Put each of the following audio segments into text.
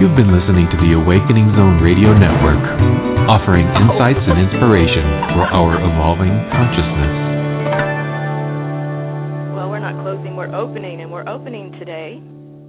You've been listening to the Awakening Zone Radio Network, offering insights and inspiration for our evolving consciousness. Well, we're not closing, we're opening, and we're opening today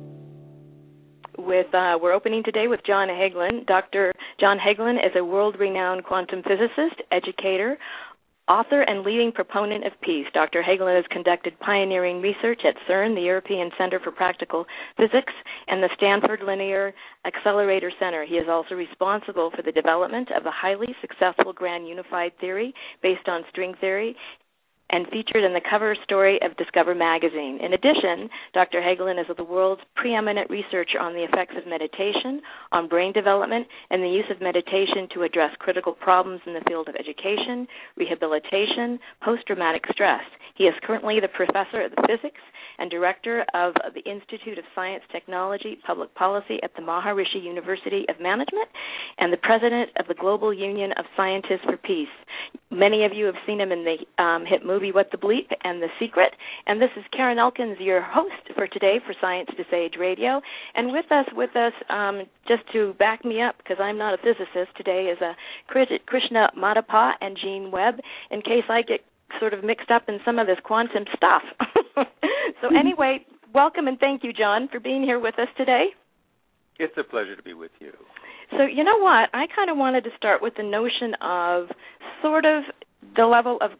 with John Hagelin. Dr. John Hagelin is a world-renowned quantum physicist, educator, author, and leading proponent of peace. Dr. Hagelin has conducted pioneering research at CERN, the European Center for Practical Physics, and the Stanford Linear Accelerator Center. He is also responsible for the development of a highly successful grand unified theory based on string theory and featured in the cover story of Discover magazine. In addition, Dr. Hagelin is the world's preeminent researcher on the effects of meditation, on brain development, and the use of meditation to address critical problems in the field of education, rehabilitation, post-traumatic stress. He is currently the professor of physics and director of the Institute of Science, Technology, Public Policy at the Maharishi University of Management and the president of the Global Union of Scientists for Peace. Many of you have seen him in the hit movie What the Bleep and The Secret. And this is Karen Elkins, your host for today for Science to Sage Radio. And with us, just to back me up, because I'm not a physicist, today is Krishna Madhapa and Jean Webb, in case I get sort of mixed up in some of this quantum stuff. So anyway, welcome and thank you, John, for being here with us today. It's a pleasure to be with you. So you know what? I kind of wanted to start with the notion of sort of the level of,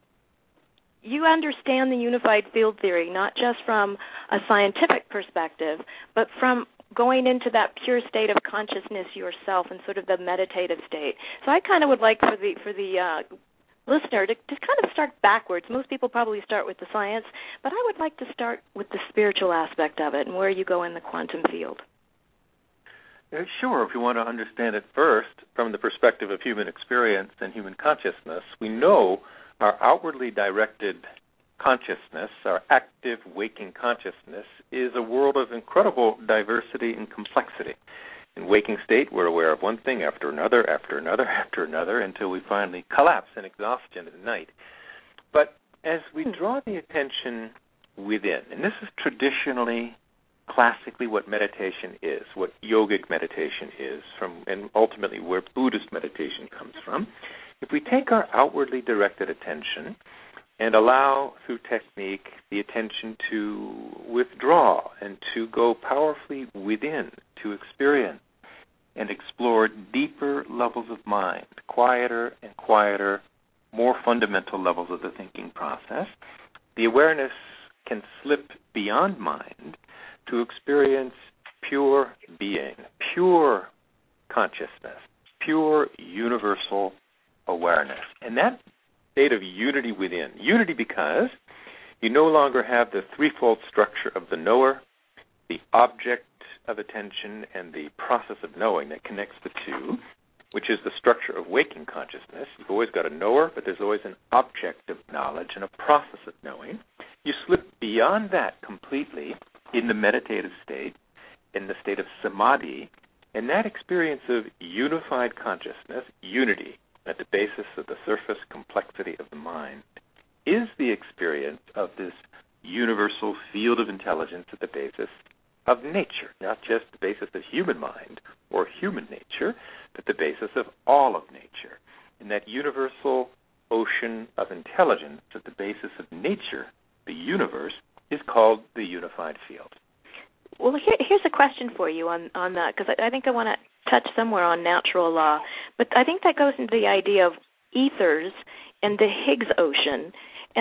you understand the unified field theory, not just from a scientific perspective, but from going into that pure state of consciousness yourself and sort of the meditative state. So I kind of would like for the listener to just kind of start backwards. Most people probably start with the science, but I would like to start with the spiritual aspect of it and where you go in the quantum field. Sure. If you want to understand it first from the perspective of human experience and human consciousness, we know our outwardly directed consciousness, our active waking consciousness, is a world of incredible diversity and complexity. In waking state, we're aware of one thing after another, after another, after another, until we finally collapse in exhaustion at night. But as we draw the attention within, and this is traditionally, classically what meditation is, what yogic meditation is, and ultimately where Buddhist meditation comes from, if we take our outwardly directed attention and allow through technique the attention to withdraw and to go powerfully within, to experience and explore deeper levels of mind, quieter and quieter, more fundamental levels of the thinking process, the awareness can slip beyond mind to experience pure being, pure consciousness, pure universal awareness. And that state of unity within, unity because you no longer have the threefold structure of the knower, the object of attention, and the process of knowing that connects the two, which is the structure of waking consciousness. You've always got a knower, but there's always an object of knowledge and a process of knowing. You slip beyond that completely in the meditative state, in the state of samadhi, and that experience of unified consciousness, unity, at the basis of the surface complexity of the mind, is the experience of this universal field of intelligence at the basis of nature, not just the basis of human mind or human nature, but the basis of all of nature. And that universal ocean of intelligence at the basis of nature, the universe, is called the unified field. Well, here's a question for you on that, because I think I want to touch somewhere on natural law. But I think that goes into the idea of ethers and the Higgs ocean.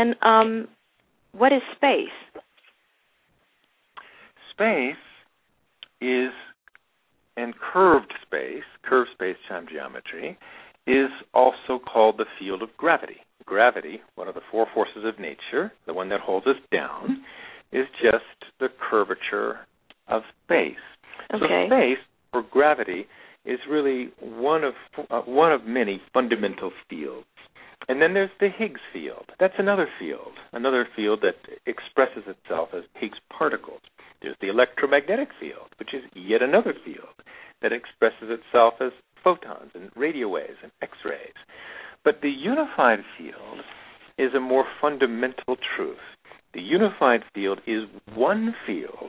And what is space? Space is, and curved space-time geometry, is also called the field of gravity. Gravity, one of the four forces of nature, the one that holds us down, is just the curvature of space. Okay. So space, or gravity, is really one of many fundamental fields. And then there's the Higgs field. That's another field that expresses itself as Higgs particles. There's the electromagnetic field, which is yet another field that expresses itself as photons and radio waves and X-rays. But the unified field is a more fundamental truth. The unified field is one field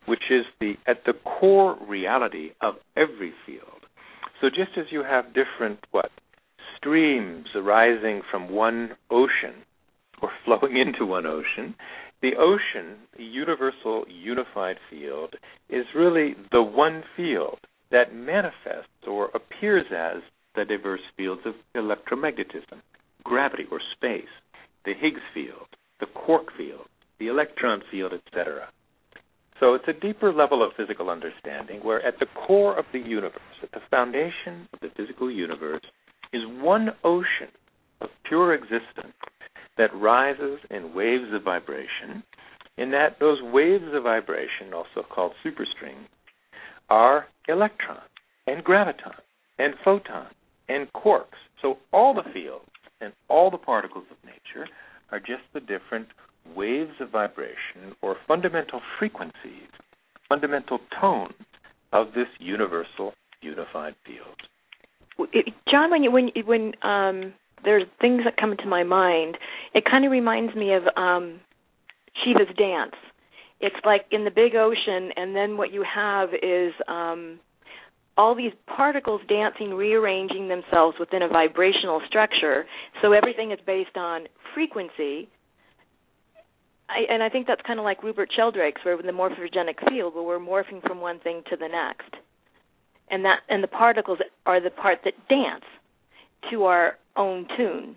which is at the core reality of every field. So just as you have different, streams arising from one ocean or flowing into one ocean, the ocean, the universal unified field, is really the one field that manifests or appears as the diverse fields of electromagnetism, gravity or space, the Higgs field, the quark field, the electron field, etc. So it's a deeper level of physical understanding where at the core of the universe, at the foundation of the physical universe, is one ocean of pure existence that rises in waves of vibration, in that those waves of vibration, also called superstrings, are electrons and gravitons and photons and quarks. So all the fields and all the particles of nature are just the different waves of vibration or fundamental frequencies, fundamental tones of this universal unified field. John, when there's things that come to my mind, it kind of reminds me of Shiva's dance. It's like in the big ocean, and then what you have is all these particles dancing, rearranging themselves within a vibrational structure, so everything is based on frequency. And I think that's kind of like Rupert Sheldrake's, where in the morphogenic field, where we're morphing from one thing to the next. And the particles are the part that dance to our own tune.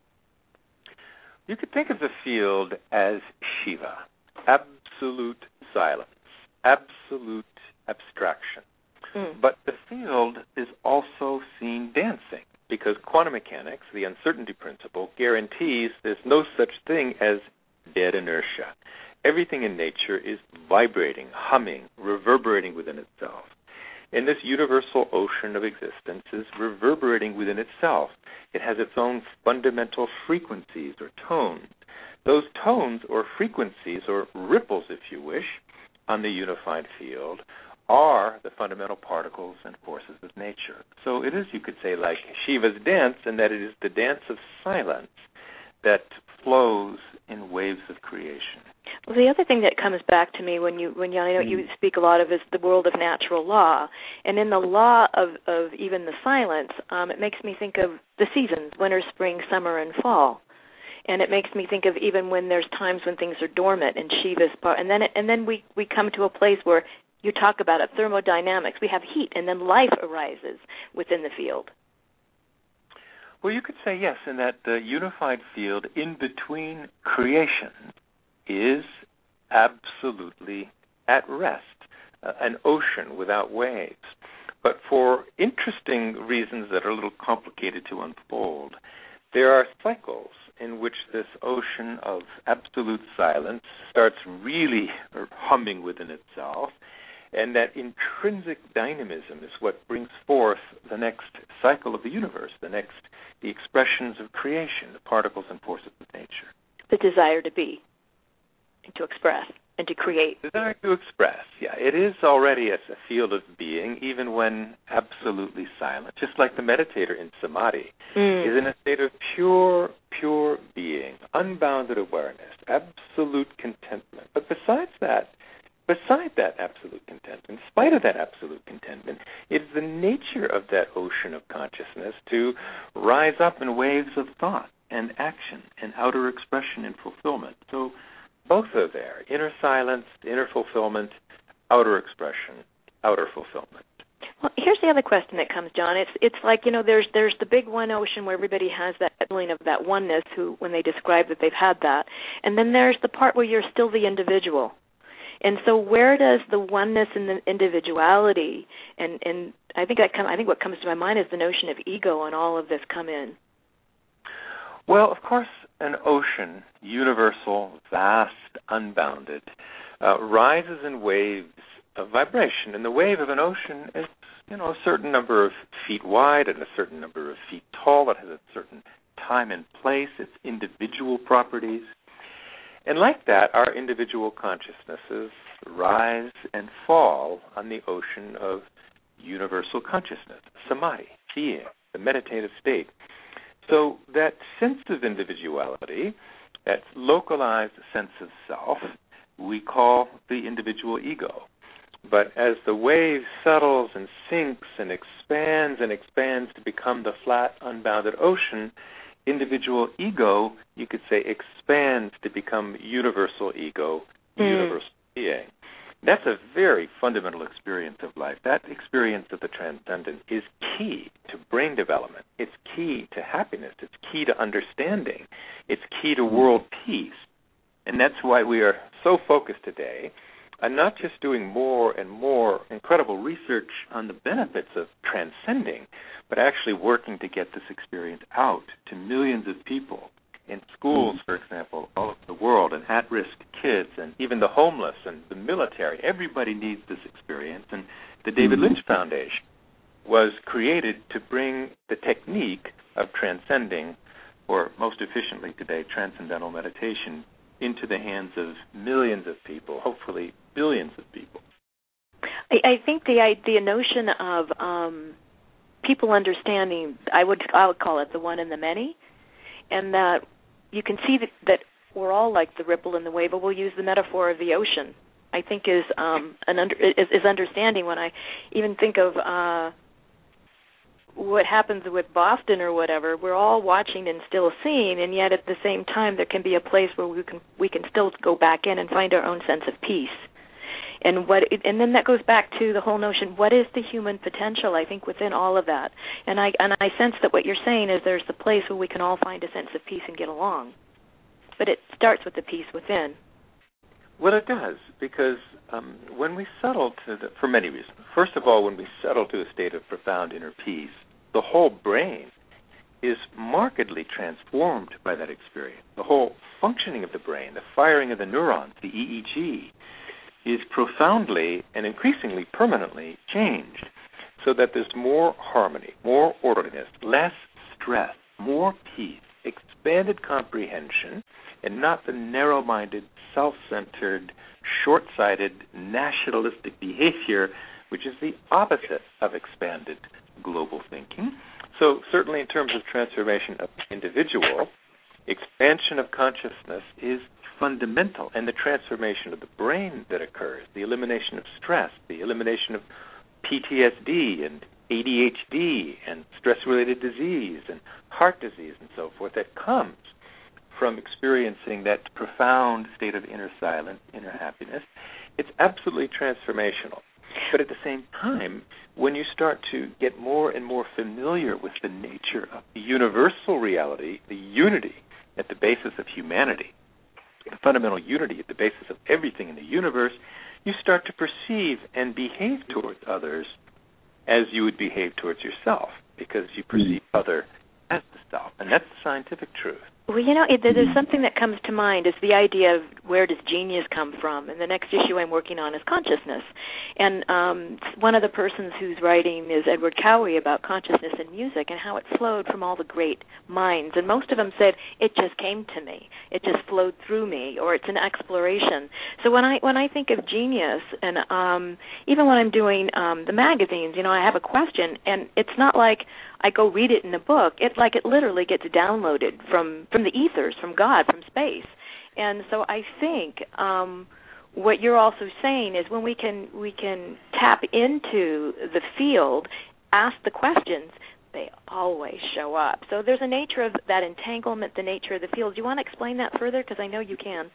You could think of the field as Shiva, absolute silence, absolute abstraction. But the field is also seen dancing because quantum mechanics, the uncertainty principle, guarantees there's no such thing as dead inertia. Everything in nature is vibrating, humming, reverberating within itself. And this universal ocean of existence is reverberating within itself. It has its own fundamental frequencies or tones. Those tones or frequencies or ripples, if you wish, on the unified field are the fundamental particles and forces of nature. So it is, you could say, like Shiva's dance, in that it is the dance of silence that flows in waves of creation. Well, the other thing that comes back to me when I know you speak a lot of is the world of natural law, and in the law of even the silence, it makes me think of the seasons: winter, spring, summer, and fall. And it makes me think of even when there's times when things are dormant and Shiva's part, and then we come to a place where you talk about it, thermodynamics. We have heat, and then life arises within the field. Well, you could say yes, in that the unified field in between creation is absolutely at rest, an ocean without waves. But for interesting reasons that are a little complicated to unfold, there are cycles in which this ocean of absolute silence starts really humming within itself, and that intrinsic dynamism is what brings forth the next cycle of the universe, the expressions of creation, the particles and forces of nature. The desire to be, and to express, and to create. Desire to express, yeah. It is already a field of being, even when absolutely silent. Just like the meditator in samadhi is in a state of pure being, unbounded awareness, absolute contentment. But beside that absolute contentment, in spite of that absolute contentment, it's the nature of that ocean of consciousness to rise up in waves of thought and action and outer expression and fulfillment. So both are there: inner silence, inner fulfillment, outer expression, outer fulfillment. Well, here's the other question that comes, John. It's like, there's the big one ocean where everybody has that feeling of that oneness when they describe that they've had that. And then there's the part where you're still the individual. And so where does the oneness and the individuality and I think what comes to my mind is the notion of ego and all of this come in? Well, of course, an ocean, universal, vast, unbounded, rises in waves of vibration. And the wave of an ocean is, a certain number of feet wide and a certain number of feet tall. It has a certain time and place, its individual properties. And like that, our individual consciousnesses rise and fall on the ocean of universal consciousness, samadhi, being, the meditative state. So that sense of individuality, that localized sense of self, we call the individual ego. But as the wave settles and sinks and expands to become the flat, unbounded ocean, individual ego, you could say, expands to become universal ego, universal being. That's a very fundamental experience of life. That experience of the transcendent is key to brain development. It's key to happiness. It's key to understanding. It's key to world peace. And that's why we are so focused today on not just doing more and more incredible research on the benefits of transcending, but actually working to get this experience out to millions of people in schools, for example, all over the world, and at-risk kids, and even the homeless and the military. Everybody needs this experience. And the David Lynch Foundation was created to bring the technique of transcending, or most efficiently today, transcendental meditation, into the hands of millions of people, hopefully billions of people. I think the notion of people understanding, I would call it the one and the many, and that you can see that we're all like the ripple in the wave, but we'll use the metaphor of the ocean, I think is understanding. When I even think of what happens with Boston or whatever, we're all watching and still seeing, and yet at the same time there can be a place where we can still go back in and find our own sense of peace. And then that goes back to the whole notion, what is the human potential, I think, within all of that. And I sense that what you're saying is there's the place where we can all find a sense of peace and get along. But it starts with the peace within. Well, it does, because when we settle for many reasons. First of all, when we settle to a state of profound inner peace, the whole brain is markedly transformed by that experience. The whole functioning of the brain, the firing of the neurons, the EEG, is profoundly and increasingly permanently changed, so that there's more harmony, more orderliness, less stress, more peace, expanded comprehension, and not the narrow-minded, self-centered, short-sighted, nationalistic behavior, which is the opposite of expanded global thinking. So certainly in terms of transformation of the individual, expansion of consciousness is fundamental, and the transformation of the brain that occurs, the elimination of stress, the elimination of PTSD and ADHD and stress-related disease and heart disease and so forth, that comes from experiencing that profound state of inner silence, inner happiness. It's absolutely transformational. But at the same time, when you start to get more and more familiar with the nature of the universal reality, the unity at the basis of humanity, the fundamental unity at the basis of everything in the universe, you start to perceive and behave towards others as you would behave towards yourself, because you perceive other as the self. And that's the scientific truth. Well, there's something that comes to mind is the idea of where does genius come from? And the next issue I'm working on is consciousness. And one of the persons who's writing is Edward Cowie about consciousness in music and how it flowed from all the great minds. And most of them said, it just came to me. It just flowed through me, or it's an exploration. So when I think of genius, and even when I'm doing the magazines, I have a question, and it's not like I go read it in a book. It literally gets downloaded from the ethers, from God, from space. And so I think what you're also saying is when we can tap into the field, ask the questions, they always show up. So there's a nature of that entanglement, the nature of the field. Do you want to explain that further? Because I know you can.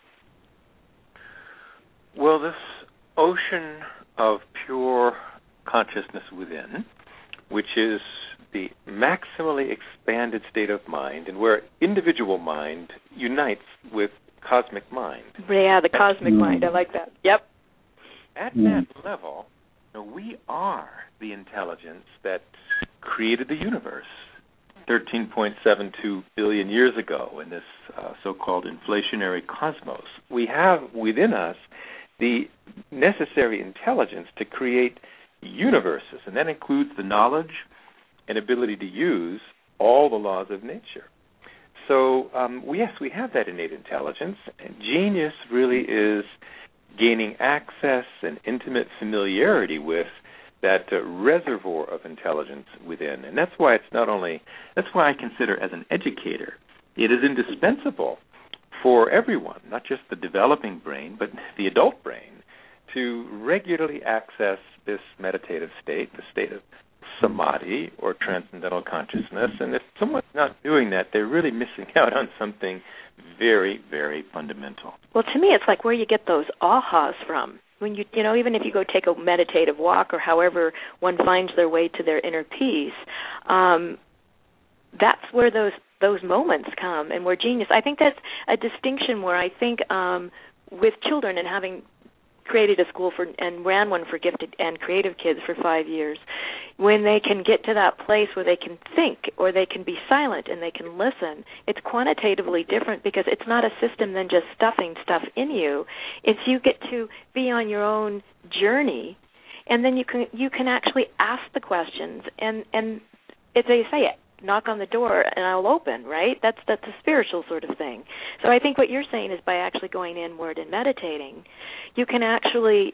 Well, this ocean of pure consciousness within, which is the maximally expanded state of mind, and where individual mind unites with cosmic mind. Yeah, the cosmic mind. I like that. Yep. At that level, we are the intelligence that created the universe 13.72 billion years ago in this so-called inflationary cosmos. We have within us the necessary intelligence to create universes, and that includes the knowledge and ability to use all the laws of nature. So, yes, we have that innate intelligence, and genius really is gaining access and intimate familiarity with that reservoir of intelligence within. And that's why that's why I consider as an educator, it is indispensable for everyone, not just the developing brain, but the adult brain, to regularly access this meditative state, the state of samadhi or transcendental consciousness. And if someone's not doing that, they're really missing out on something very, very fundamental. Well, to me, it's like where you get those ahas from. When you know, even if you go take a meditative walk or however one finds their way to their inner peace, that's where those moments come, and where genius. I think that's a distinction where I think with children, and having created a school and ran one for gifted and creative kids for 5 years, when they can get to that place where they can think or they can be silent and they can listen, it's quantitatively different because it's not a system than just stuffing stuff in you. It's you get to be on your own journey, and then you can actually ask the questions, and as they say, knock on the door and I'll open, right? That's a spiritual sort of thing. So I think what you're saying is by actually going inward and meditating, you can actually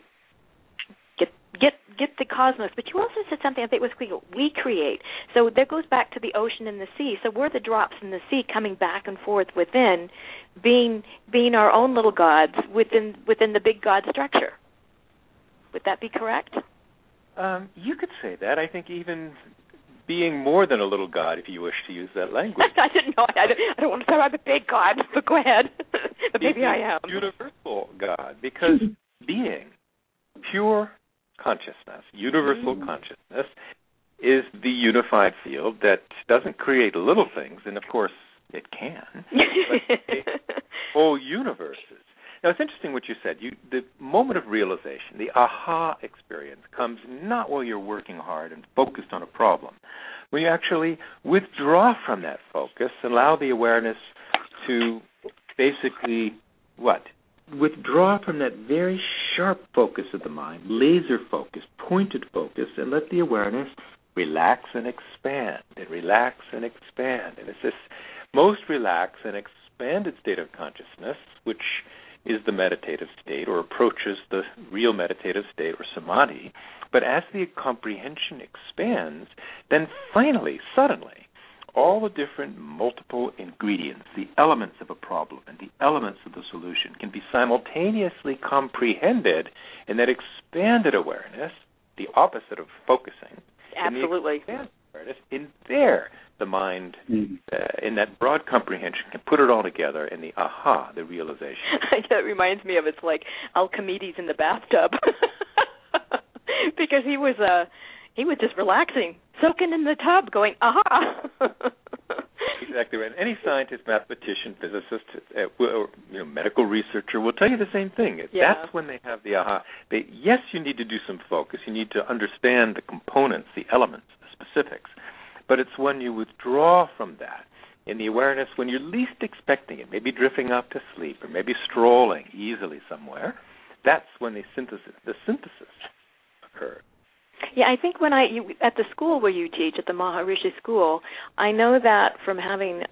get the cosmos. But you also said something I think was we create. So that goes back to the ocean and the sea. So we're the drops in the sea coming back and forth within, being our own little gods within the big God structure. Would that be correct? You could say that. I think even being more than a little god, if you wish to use that language. I didn't know. I don't want to say I'm a big god, but go ahead. But maybe I am. Universal God, because being, pure consciousness, universal consciousness, is the unified field that doesn't create little things, and of course it can, but whole universes. Now, it's interesting what you said. The moment of realization, the aha experience, comes not while you're working hard and focused on a problem. When you actually withdraw from that focus, allow the awareness to basically, withdraw from that very sharp focus of the mind, laser focus, pointed focus, and let the awareness relax and expand, and relax and expand. And it's this most relaxed and expanded state of consciousness, which is the meditative state or approaches the real meditative state or samadhi. But as the comprehension expands, then finally, suddenly, all the different multiple ingredients, the elements of a problem and the elements of the solution can be simultaneously comprehended in that expanded awareness, the opposite of focusing. Absolutely. In the expanded awareness, in there, the mind, in that broad comprehension, can put it all together in the aha, the realization. That reminds me of it's like Archimedes in the bathtub, because he was just relaxing, soaking in the tub, going aha. Exactly right. Any scientist, mathematician, physicist, medical researcher will tell you the same thing. Yeah. That's when they have the aha. Yes, you need to do some focus. You need to understand the components, the elements, the specifics. But it's when you withdraw from that in the awareness when you're least expecting it, maybe drifting off to sleep or maybe strolling easily somewhere, that's when the synthesis occurs. Yeah, I think when at the school where you teach, at the Maharishi School, I know that from having,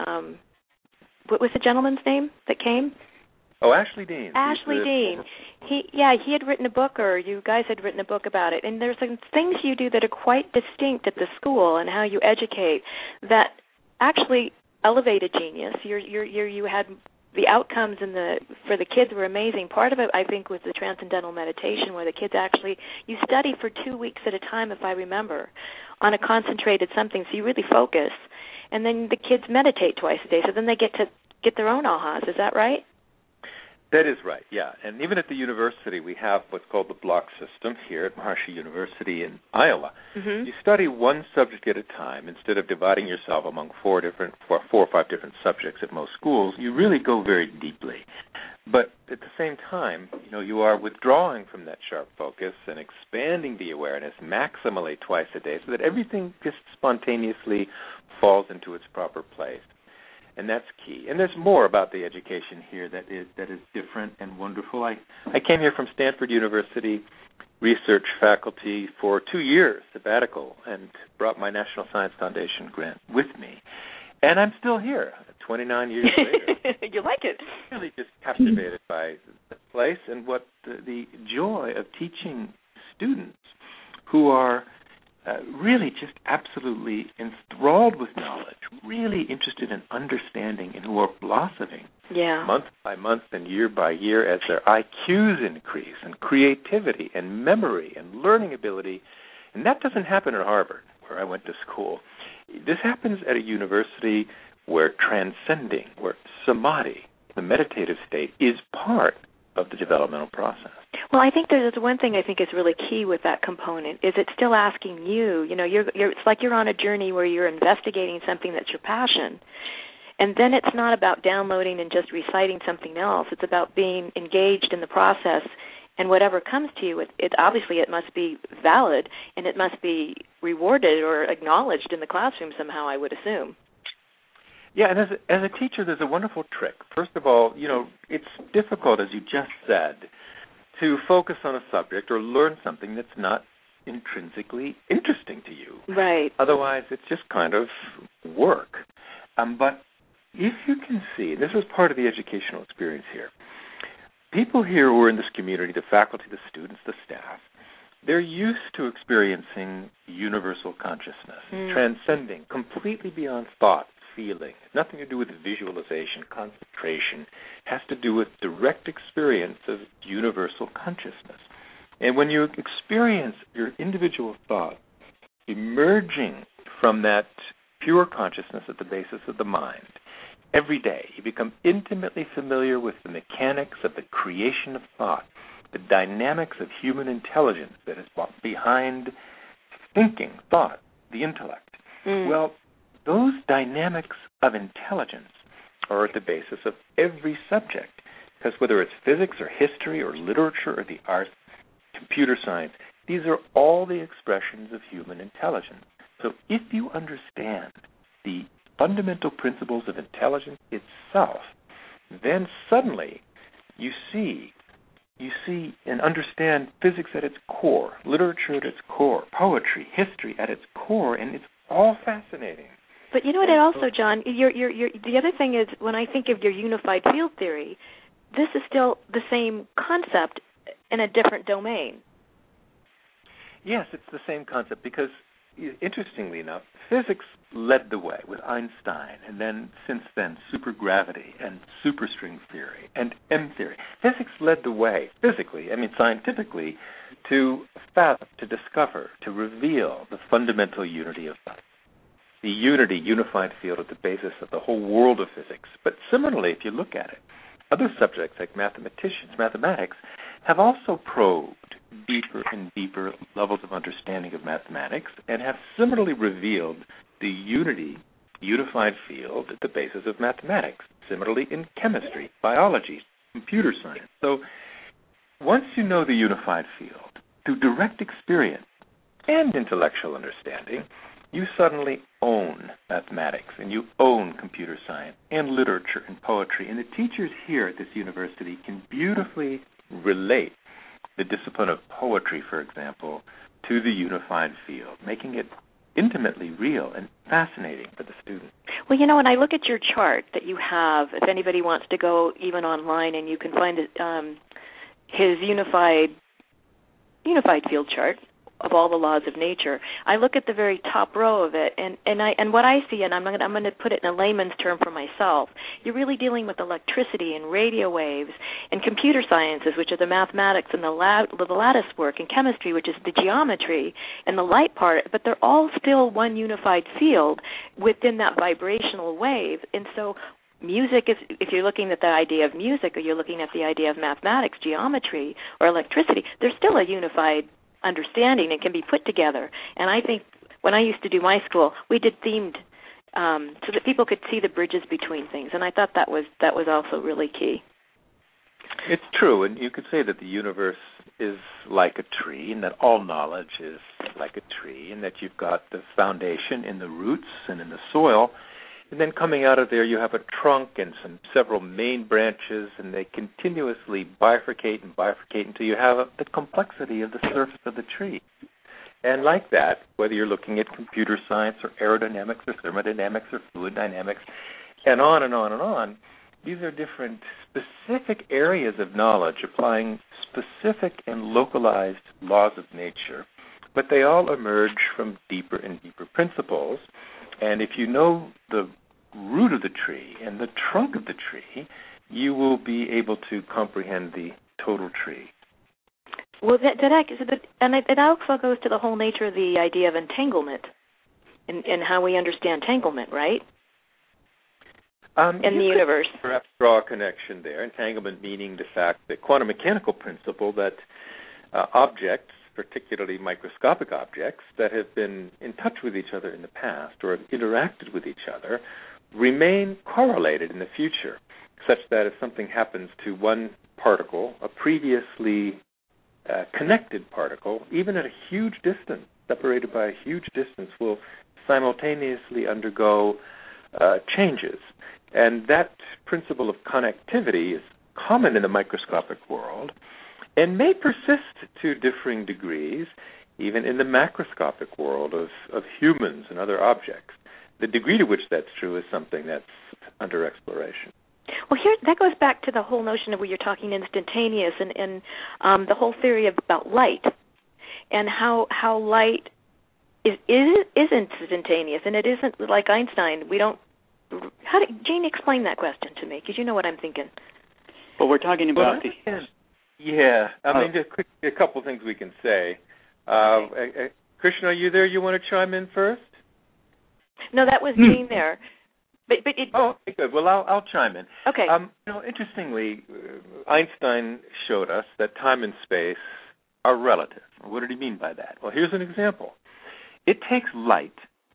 what was the gentleman's name that came? Oh, Ashley Dean. Ashley Dean. He had written a book, or you guys had written a book about it, and there's some things you do that are quite distinct at the school and how you educate that actually elevated genius. You had the outcomes for the kids were amazing. Part of it, I think, was the transcendental meditation, where the kids actually, you study for 2 weeks at a time, if I remember, on a concentrated something, so you really focus, and then the kids meditate twice a day, so then they get their own ahas. Is that right? That is right, yeah. And even at the university, we have what's called the block system here at Maharishi University in Iowa. Mm-hmm. You study one subject at a time instead of dividing yourself among four or five different subjects at most schools. You really go very deeply. But at the same time, you are withdrawing from that sharp focus and expanding the awareness maximally twice a day so that everything just spontaneously falls into its proper place. And that's key. And there's more about the education here that is different and wonderful. I came here from Stanford University research faculty for 2 years, sabbatical, and brought my National Science Foundation grant with me. And I'm still here, 29 years later. You like it? Really just captivated by the place and what the joy of teaching students who are really just absolutely enthralled with knowledge, really interested in understanding, and who are blossoming month by month and year by year as their IQs increase and creativity and memory and learning ability. And that doesn't happen at Harvard, where I went to school. This happens at a university where transcending, where samadhi, the meditative state, is part of the developmental process. Well, I think there's one thing I think is really key with that component is it's still asking you. It's like you're on a journey where you're investigating something that's your passion. And then it's not about downloading and just reciting something else. It's about being engaged in the process, and whatever comes to you, it obviously it must be valid, and it must be rewarded or acknowledged in the classroom somehow, I would assume. Yeah, and as a teacher, there's a wonderful trick. First of all, it's difficult, as you just said, to focus on a subject or learn something that's not intrinsically interesting to you. Right. Otherwise, it's just kind of work. But if you can see, this is part of the educational experience here, people here who are in this community, the faculty, the students, the staff, they're used to experiencing universal consciousness, transcending, completely beyond thought, feeling. Nothing to do with visualization, concentration. Has to do with direct experience of universal consciousness. And when you experience your individual thought emerging from that pure consciousness at the basis of the mind, every day you become intimately familiar with the mechanics of the creation of thought, the dynamics of human intelligence that is behind thinking, thought, the intellect. Well, those dynamics of intelligence are at the basis of every subject, because whether it's physics or history or literature or the arts, computer science, these are all the expressions of human intelligence. So if you understand the fundamental principles of intelligence itself, then suddenly you see and understand physics at its core, literature at its core, poetry, history at its core, and it's all fascinating. But you know what? Also, John, the other thing is when I think of your unified field theory, this is still the same concept in a different domain. Yes, it's the same concept because, interestingly enough, physics led the way with Einstein, and then since then supergravity and superstring theory and M theory. Physics led the way, scientifically, to fathom, to discover, to reveal the fundamental unity of thought. The unified field at the basis of the whole world of physics. But similarly, if you look at it, other subjects like mathematics, have also probed deeper and deeper levels of understanding of mathematics and have similarly revealed the unified field at the basis of mathematics. Similarly in chemistry, biology, computer science. So once you know the unified field, through direct experience and intellectual understanding, you suddenly own mathematics and you own computer science and literature and poetry. And the teachers here at this university can beautifully relate the discipline of poetry, for example, to the unified field, making it intimately real and fascinating for the student. Well, when I look at your chart that you have, if anybody wants to go even online and you can find his unified field chart of all the laws of nature, I look at the very top row of it, and what I see, and I'm going to put it in a layman's term for myself, you're really dealing with electricity and radio waves and computer sciences, which are the mathematics and the lattice work, and chemistry, which is the geometry and the light part, but they're all still one unified field within that vibrational wave. And so music is, if you're looking at the idea of music or you're looking at the idea of mathematics, geometry, or electricity, there's still a unified understanding and can be put together. And I think when I used to do my school, we did themed so that people could see the bridges between things, and I thought that was also really key. It's true, and you could say that the universe is like a tree, and that all knowledge is like a tree, and that you've got the foundation in the roots and in the soil, and then coming out of there you have a trunk and several main branches, and they continuously bifurcate until you have the complexity of the surface of the tree. And like that, whether you're looking at computer science or aerodynamics or thermodynamics or fluid dynamics, and on and on and on, these are different specific areas of knowledge applying specific and localized laws of nature, but they all emerge from deeper and deeper principles. And if you know the root of the tree and the trunk of the tree, you will be able to comprehend the total tree. Well, it also goes to the whole nature of the idea of entanglement and how we understand entanglement, right? In the universe. Perhaps draw a connection there. Entanglement meaning the fact that quantum mechanical principle that objects, particularly microscopic objects, that have been in touch with each other in the past or have interacted with each other remain correlated in the future, such that if something happens to one particle, a previously connected particle, even at a huge distance, separated by a huge distance, will simultaneously undergo changes. And that principle of connectivity is common in the microscopic world and may persist to differing degrees even in the macroscopic world of humans and other objects. The degree to which that's true is something that's under exploration. Well, here that goes back to the whole notion of where you're talking instantaneous and the whole theory about light and how light is instantaneous, and it isn't like Einstein. Jane, explain that question to me, because you know what I'm thinking. Well, we're talking about a couple things we can say. Okay. Krishna, are you there? You want to chime in first? No, that was Jane there. But okay, good. Well, I'll chime in. Okay. Interestingly, Einstein showed us that time and space are relative. What did he mean by that? Well, here's an example. It takes light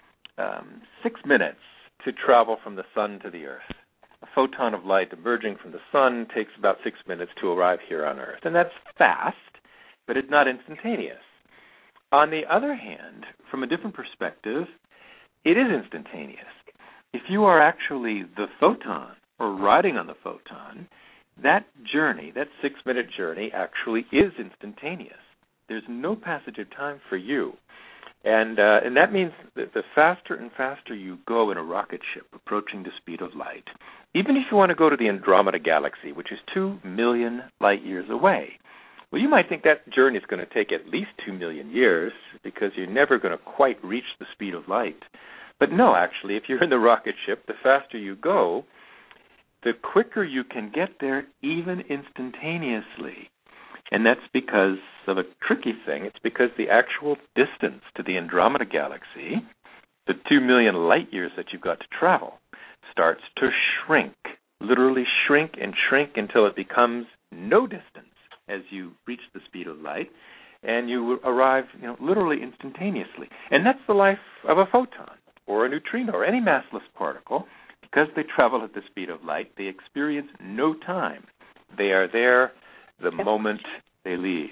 6 minutes to travel from the sun to the Earth. A photon of light emerging from the sun takes about 6 minutes to arrive here on Earth. And that's fast, but it's not instantaneous. On the other hand, from a different perspective, it is instantaneous. If you are actually the photon or riding on the photon, that journey, that 6-minute journey, actually is instantaneous. There's no passage of time for you. And that means that the faster and faster you go in a rocket ship approaching the speed of light, even if you want to go to the Andromeda Galaxy, which is 2 million light years away, well, you might think that journey is going to take at least 2 million years because you're never going to quite reach the speed of light. But no, actually, if you're in the rocket ship, the faster you go, the quicker you can get there, even instantaneously. And that's because of a tricky thing. It's because the actual distance to the Andromeda Galaxy, the 2 million light years that you've got to travel, starts to shrink, literally shrink and shrink until it becomes no distance as you reach the speed of light, and you arrive, literally instantaneously. And that's the life of a photon or a neutrino or any massless particle. Because they travel at the speed of light, they experience no time. They are there the moment they leave.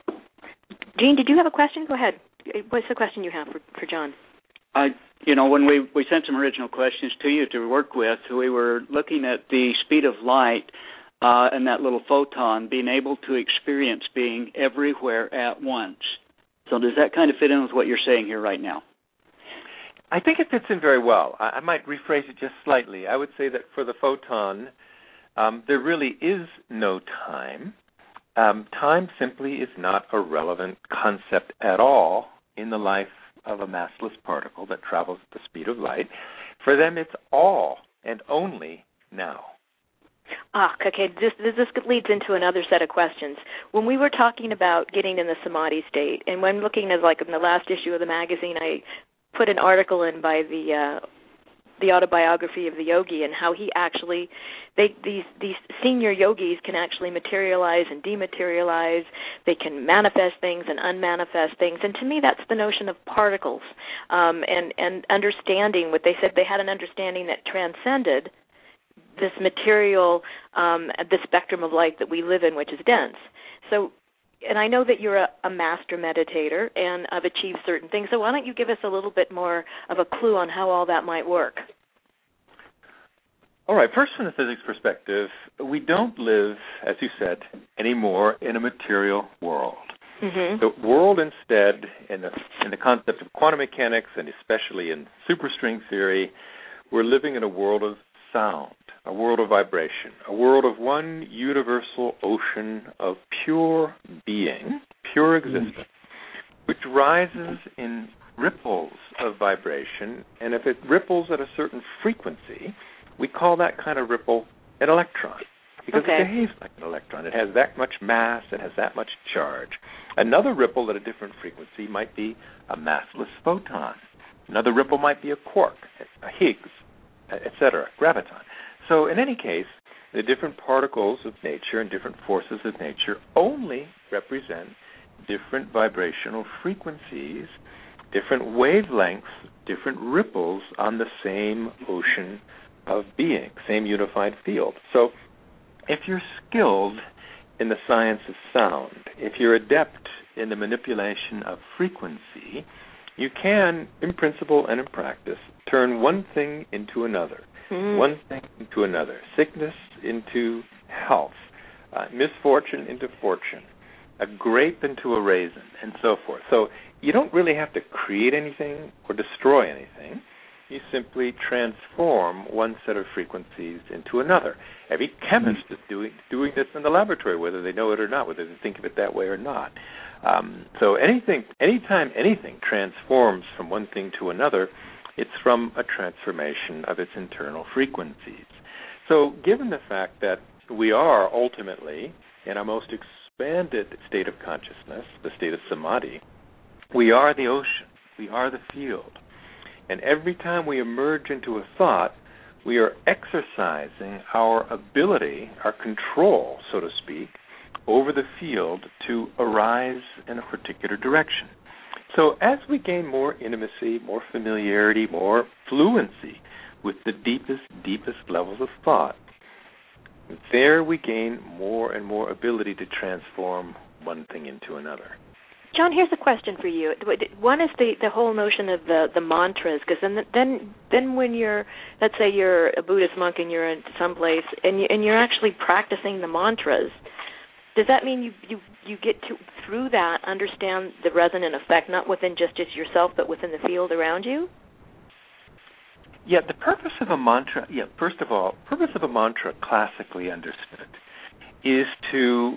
Jean, did you have a question? Go ahead. What's the question you have for John? When we sent some original questions to you to work with, we were looking at the speed of light and that little photon being able to experience being everywhere at once. So does that kind of fit in with what you're saying here right now? I think it fits in very well. I might rephrase it just slightly. I would say that for the photon, there really is no time. Time simply is not a relevant concept at all in the life of a massless particle that travels at the speed of light. For them, it's all and only now. Okay. This leads into another set of questions. When we were talking about getting in the samadhi state, and when looking at, like, in the last issue of the magazine, I put an article in by the autobiography of the yogi and how he actually, these senior yogis can actually materialize and dematerialize. They can manifest things and unmanifest things. And to me, that's the notion of particles and understanding what they said. They had an understanding that transcended this material, the spectrum of light that we live in, which is dense. So, and I know that you're a master meditator and have achieved certain things, so why don't you give us a little bit more of a clue on how all that might work? All right, first from the physics perspective, we don't live, as you said, anymore in a material world. Mm-hmm. The world instead, in the concept of quantum mechanics and especially in superstring theory, we're living in a world of sound, a world of vibration, a world of one universal ocean of pure being, pure existence, which rises in ripples of vibration, and if it ripples at a certain frequency, we call that kind of ripple an electron. because it behaves like an electron. It has that much mass, it has that much charge. Another ripple at a different frequency might be a massless photon. Another ripple might be a quark, a Higgs, etc., graviton. So in any case, the different particles of nature and different forces of nature only represent different vibrational frequencies, different wavelengths, different ripples on the same ocean of being, same unified field. So if you're skilled in the science of sound, if you're adept in the manipulation of frequency, you can, in principle and in practice, turn one thing into another, one thing into another, sickness into health, misfortune into fortune, a grape into a raisin, and so forth. So you don't really have to create anything or destroy anything. You simply transform one set of frequencies into another. Every chemist is doing this in the laboratory, whether they know it or not, whether they think of it that way or not. So anytime anything transforms from one thing to another, it's from a transformation of its internal frequencies. So given the fact that we are ultimately in our most expanded state of consciousness, the state of samadhi, we are the ocean, we are the field. And every time we emerge into a thought, we are exercising our ability, our control, so to speak, over the field to arise in a particular direction. So as we gain more intimacy, more familiarity, more fluency with the deepest levels of thought, there we gain more and more ability to transform one thing into another. John, here's a question for you. One is the whole notion of the mantras, because then when you're, let's say you're a Buddhist monk and you're in some place and you're actually practicing the mantras, does that mean you get to, through that, understand the resonant effect, not within just yourself, but within the field around you? Yeah, the purpose of a mantra, first of all, purpose of a mantra, classically understood, is to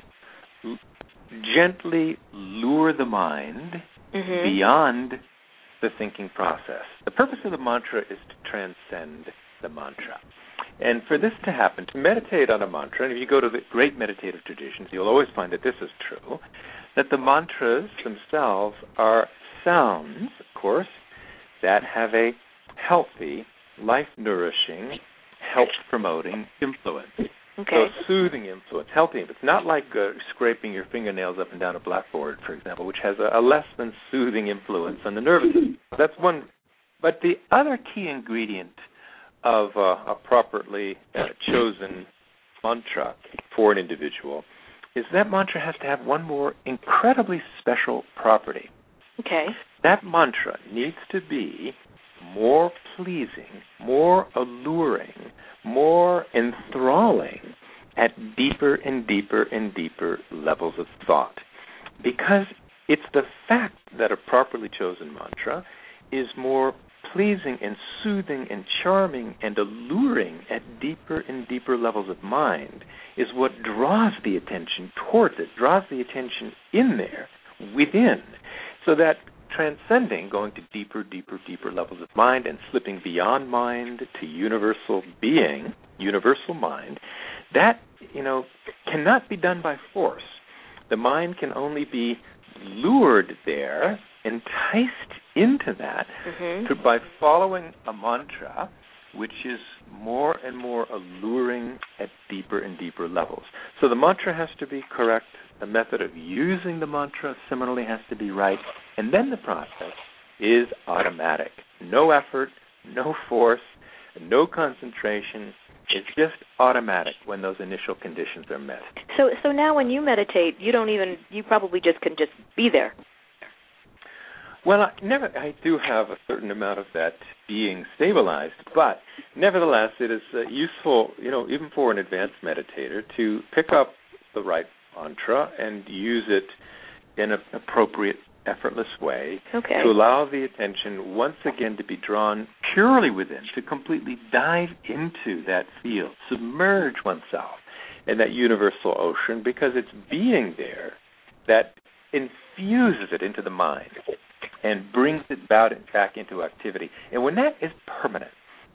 gently lure the mind beyond the thinking process. The purpose of the mantra is to transcend the mantra. And for this to happen, to meditate on a mantra, and if you go to the great meditative traditions, you'll always find that this is true, that the mantras themselves are sounds, of course, that have a healthy, life-nourishing, health-promoting influence. Okay. So soothing influence, healthy influence, not like scraping your fingernails up and down a blackboard, for example, which has a less than soothing influence on the nervous system. That's one. But the other key ingredient of a properly chosen mantra for an individual is that mantra has to have one more incredibly special property. Okay. That mantra needs to be more pleasing, more alluring, more enthralling at deeper and deeper and deeper levels of thought. Because it's the fact that a properly chosen mantra is more pleasing and soothing and charming and alluring at deeper and deeper levels of mind is what draws the attention towards it, draws the attention in there, within, so that transcending, going to deeper, deeper, deeper levels of mind and slipping beyond mind to universal being, universal mind, that, cannot be done by force. The mind can only be lured there, enticed into that, by following a mantra which is more and more alluring at deeper and deeper levels. So the mantra has to be correct. The method of using the mantra similarly has to be right. And then the process is automatic. No effort, no force, no concentration. It's just automatic when those initial conditions are met. So now when you meditate, you probably just can just be there. Well, I do have a certain amount of that being stabilized, but nevertheless, it is useful, even for an advanced meditator, to pick up the right mantra and use it in an appropriate, effortless way to allow the attention once again to be drawn purely within, to completely dive into that field, submerge oneself in that universal ocean, because it's being there that infuses it into the mind and brings it back into activity. And when that is permanent,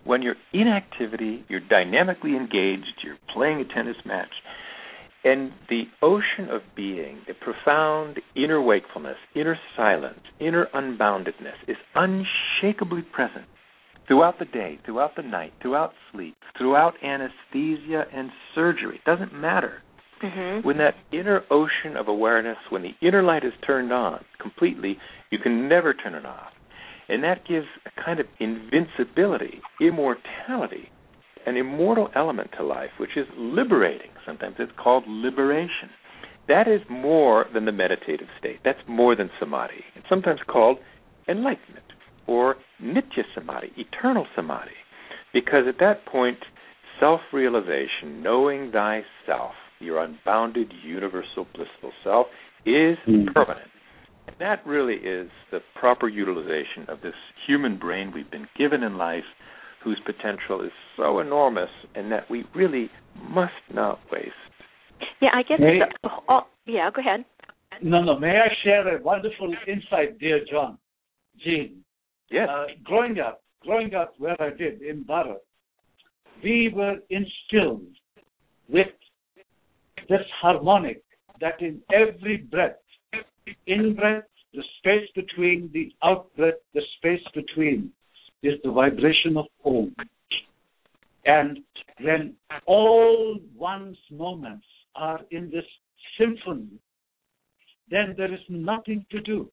when you're in activity, you're dynamically engaged, you're playing a tennis match, and the ocean of being, the profound inner wakefulness, inner silence, inner unboundedness is unshakably present throughout the day, throughout the night, throughout sleep, throughout anesthesia and surgery. It doesn't matter. Mm-hmm. When that inner ocean of awareness, when the inner light is turned on completely, you can never turn it off. And that gives a kind of invincibility, immortality, an immortal element to life, which is liberating. Sometimes it's called liberation. That is more than the meditative state. That's more than samadhi. It's sometimes called enlightenment or nitya samadhi, eternal samadhi, because at that point, self-realization, knowing thyself, your unbounded, universal, blissful self, is permanent. And that really is the proper utilization of this human brain we've been given in life, whose potential is so enormous and that we really must not waste. Yeah, I guess. Yeah, go ahead. No. May I share a wonderful insight, dear Gene? Yes. Growing up where I did in Bharat, we were instilled with this harmonic that in every breath, in-breath, the space between, the out-breath, the space between, is the vibration of Om. And when all one's moments are in this symphony, then there is nothing to do.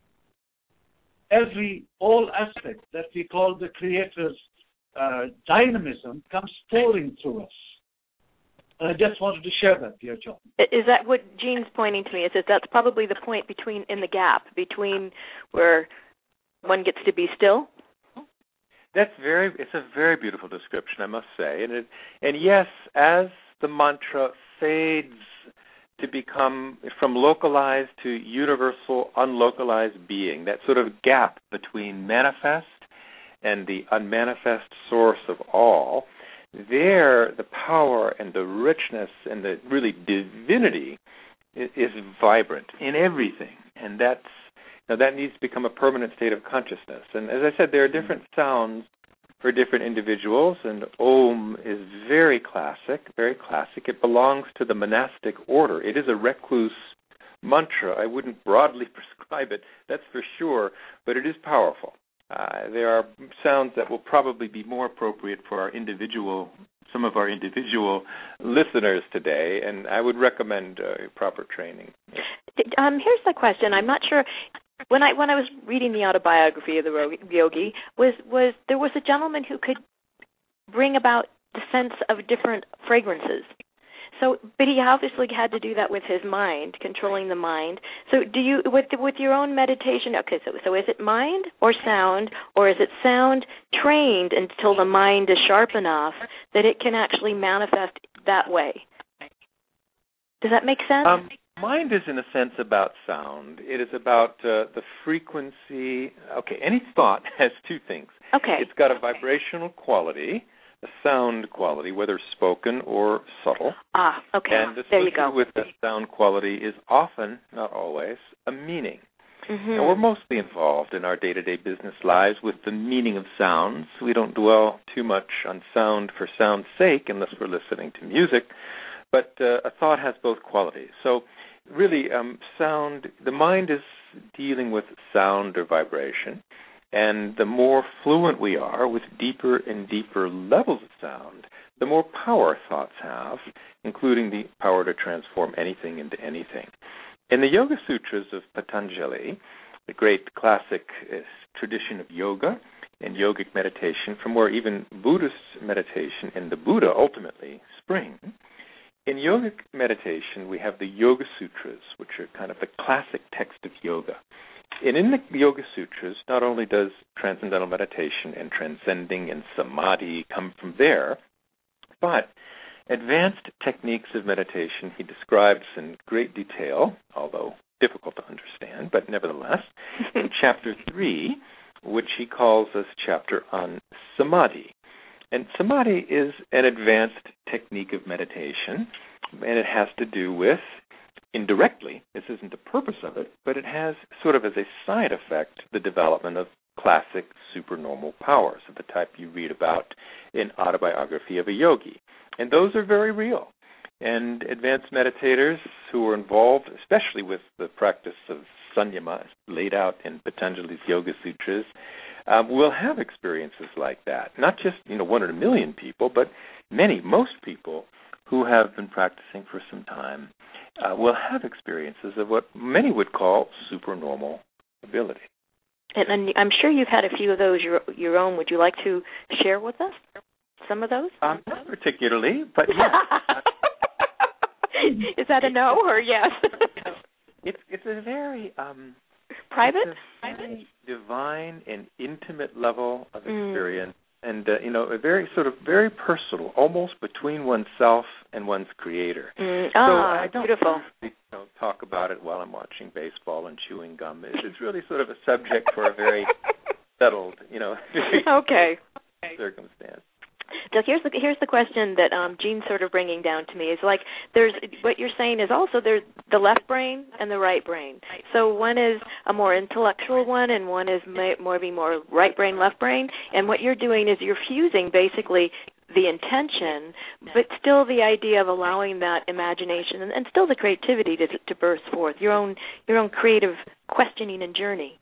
All aspect that we call the Creator's dynamism comes pouring through us. I just wanted to share that, dear John. Is that what Gene's pointing to me? Is that that's probably the point in the gap between where one gets to be still? It's a very beautiful description, I must say. And yes, as the mantra fades to become from localized to universal, unlocalized being, that sort of gap between manifest and the unmanifest source of all, there the power and the richness and the really divinity is vibrant in everything. And that needs to become a permanent state of consciousness. And as I said, there are different sounds for different individuals, and Om is very classic. It belongs to the monastic order. It is a recluse mantra. I wouldn't broadly prescribe it, that's for sure, but it is powerful. There are sounds that will probably be more appropriate for some of our individual listeners today, and I would recommend proper training. Here's the question. I'm not sure. When I was reading the autobiography of the yogi, there was a gentleman who could bring about the sense of different fragrances. So, but he obviously had to do that with his mind, controlling the mind. So, do you, with your own meditation? Okay, so is it mind or sound, or is it sound trained until the mind is sharp enough that it can actually manifest that way? Does that make sense? Mind is, in a sense, about sound. It is about the frequency. Okay, any thought has two things. Okay. It's got a vibrational quality, a sound quality, whether spoken or subtle. Ah, okay. And there you go. with the sound quality is often, not always, a meaning. Mm-hmm. And we're mostly involved in our day-to-day business lives with the meaning of sounds. We don't dwell too much on sound for sound's sake unless we're listening to music. But a thought has both qualities. So really, sound, the mind is dealing with sound or vibration. And the more fluent we are with deeper and deeper levels of sound, the more power thoughts have, including the power to transform anything into anything. In the Yoga Sutras of Patanjali, the great classic tradition of yoga and yogic meditation, from where even Buddhist meditation and the Buddha ultimately spring, in yogic meditation we have the Yoga Sutras, which are kind of the classic text of yoga. And in the Yoga Sutras, not only does transcendental meditation and transcending and samadhi come from there, but advanced techniques of meditation he describes in great detail, although difficult to understand, but nevertheless, in Chapter 3, which he calls this chapter on samadhi. And samadhi is an advanced technique of meditation, and it has to do with, indirectly, this isn't the purpose of it, but it has sort of as a side effect the development of classic supernormal powers of the type you read about in Autobiography of a Yogi. And those are very real. And advanced meditators who are involved, especially with the practice of Sanyama, laid out in Patanjali's Yoga Sutras, will have experiences like that. Not just, 1 in a million people, but most people who have been practicing for some time will have experiences of what many would call supernormal ability. And I'm sure you've had a few of those your own. Would you like to share with us some of those? Not particularly, but yes. Is that a no or yes? It's a very private, it's a very divine and intimate level of experience, and a very very personal, almost between oneself and one's creator. So I don't beautiful. Talk about it while I'm watching baseball and chewing gum. It's really sort of a subject for a very settled, okay, circumstance. So here's the question that Gene's sort of bringing down to me is like there's what you're saying is also there's the left brain and the right brain. So one is a more intellectual one and one is more right brain, left brain. And what you're doing is you're fusing basically the intention, but still the idea of allowing that imagination and still the creativity to burst forth your own creative questioning and journey.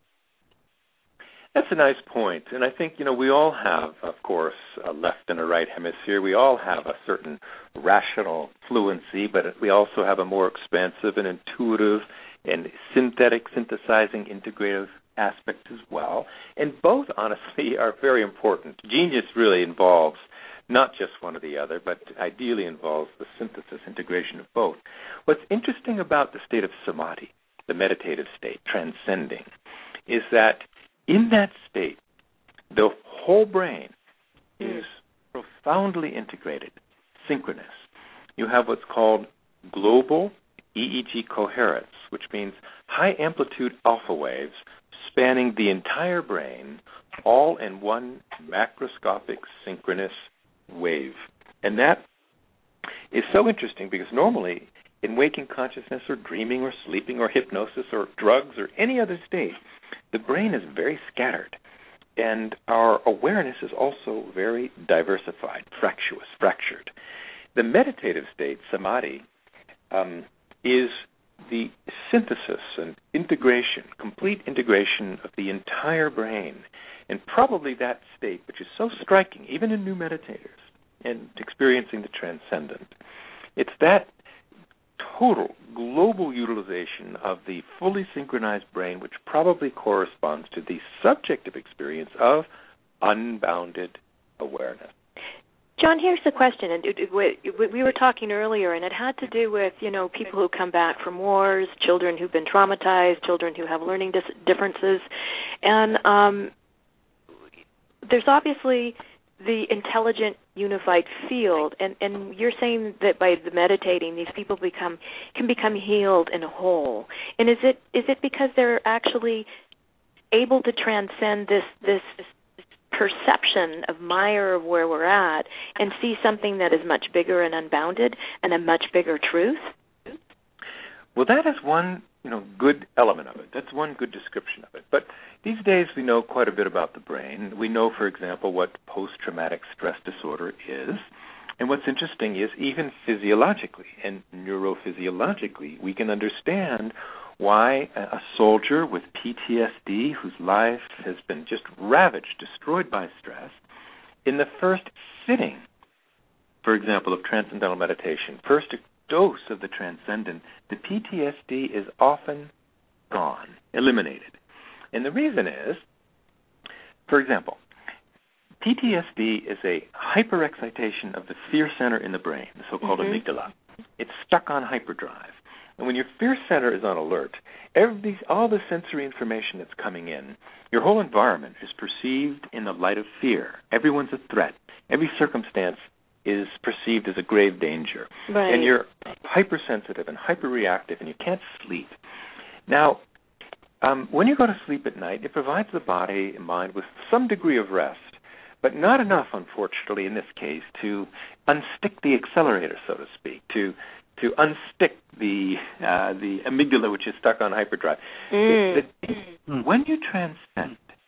That's a nice point. And I think, we all have, of course, a left and a right hemisphere. We all have a certain rational fluency, but we also have a more expansive and intuitive and synthesizing, integrative aspect as well. And both, honestly, are very important. Genius really involves not just one or the other, but ideally involves the synthesis, integration of both. What's interesting about the state of samadhi, the meditative state, transcending, is that in that state, the whole brain is profoundly integrated, synchronous. You have what's called global EEG coherence, which means high-amplitude alpha waves spanning the entire brain, all in one macroscopic synchronous wave. And that is so interesting because normally in waking consciousness or dreaming or sleeping or hypnosis or drugs or any other state, the brain is very scattered, and our awareness is also very diversified, fractured. The meditative state, samadhi, is the synthesis and integration, complete integration of the entire brain, and probably that state, which is so striking, even in new meditators, and experiencing the transcendent. It's that total global utilization of the fully synchronized brain, which probably corresponds to the subjective experience of unbounded awareness. John, here's the question, and we were talking earlier, and it had to do with, people who come back from wars, children who've been traumatized, children who have learning differences, and there's obviously the intelligent, unified field, and you're saying that by the meditating, these people can become healed and whole. And is it because they're actually able to transcend this perception of Maya of where we're at and see something that is much bigger and unbounded and a much bigger truth? Well, that is one good element of it. That's one good description of it. But these days we know quite a bit about the brain. We know, for example, what post-traumatic stress disorder is. And what's interesting is even physiologically and neurophysiologically, we can understand why a soldier with PTSD whose life has been just ravaged, destroyed by stress, in the first sitting, for example, of transcendental meditation, first dose of the transcendent, the PTSD is often gone, eliminated. And the reason is, for example, PTSD is a hyperexcitation of the fear center in the brain, the so-called amygdala. It's stuck on hyperdrive. And when your fear center is on alert, all the sensory information that's coming in, your whole environment is perceived in the light of fear. Everyone's a threat. Every circumstance is perceived as a grave danger. Right. And you're hypersensitive and hyperreactive, and you can't sleep. Now, when you go to sleep at night, it provides the body and mind with some degree of rest, but not enough, unfortunately, in this case, to unstick the accelerator, so to speak, to unstick the amygdala, which is stuck on hyperdrive. When you transcend,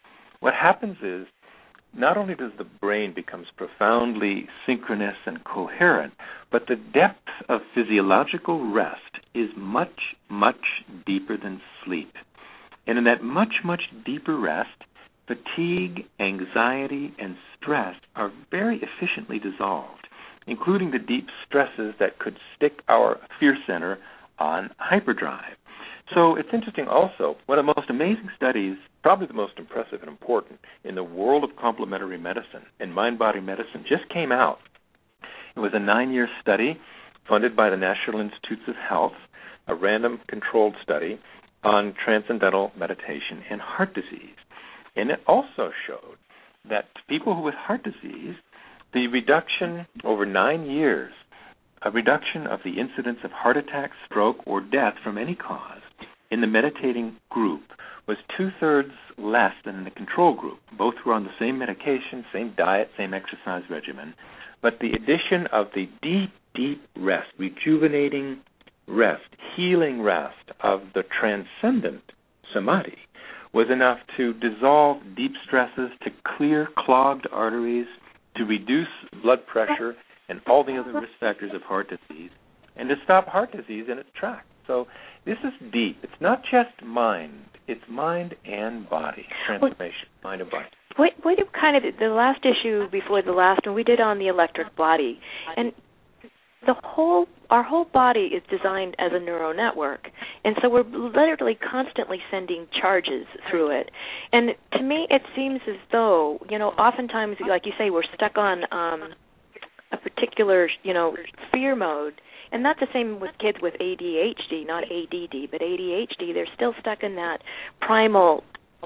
what happens is not only does the brain becomes profoundly synchronous and coherent, but the depth of physiological rest is much, much deeper than sleep. And in that much, much deeper rest, fatigue, anxiety, and stress are very efficiently dissolved, including the deep stresses that could stick our fear center on hyperdrive. So it's interesting also, one of the most amazing studies, probably the most impressive and important in the world of complementary medicine and mind-body medicine, just came out. It was a 9-year study funded by the National Institutes of Health, a random controlled study on transcendental meditation and heart disease. And it also showed that people with heart disease, the reduction over 9 years, a reduction of the incidence of heart attack, stroke, or death from any cause in the meditating group was 2/3 less than in the control group. Both were on the same medication, same diet, same exercise regimen. But the addition of the deep, deep rest, rejuvenating rest, healing rest of the transcendent samadhi was enough to dissolve deep stresses, to clear clogged arteries, to reduce blood pressure and all the other risk factors of heart disease, and to stop heart disease in its tracks. So this is deep. It's not just mind. It's mind and body transformation, mind and body. What kind of the last issue before the last one we did on the electric body, and our whole body is designed as a neural network, and so we're literally constantly sending charges through it. And to me, it seems as though, oftentimes, like you say, we're stuck on a particular, fear mode. And that's the same with kids with ADHD, not ADD, but ADHD. They're still stuck in that primal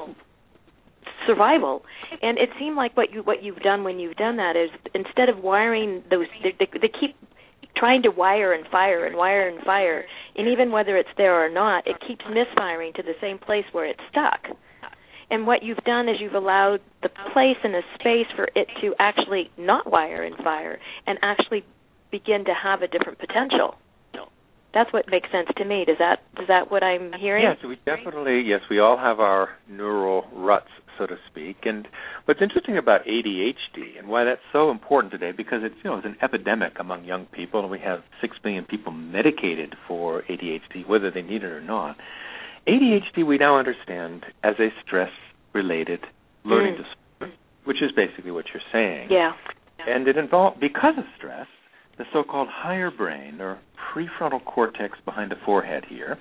survival. And it seemed like what you've done when you've done that is, instead of wiring those, they keep trying to wire and fire and wire and fire, and even whether it's there or not, it keeps misfiring to the same place where it's stuck. And what you've done is you've allowed the place and the space for it to actually not wire and fire and actually begin to have a different potential. That's what makes sense to me. Is that what I'm hearing? Yes, we all have our neural ruts, so to speak. And what's interesting about ADHD and why that's so important today, because it's an epidemic among young people, and we have 6 million people medicated for ADHD, whether they need it or not. ADHD we now understand as a stress-related learning disorder, which is basically what you're saying. Yeah. And it involves, because of stress, the so-called higher brain, or prefrontal cortex behind the forehead here,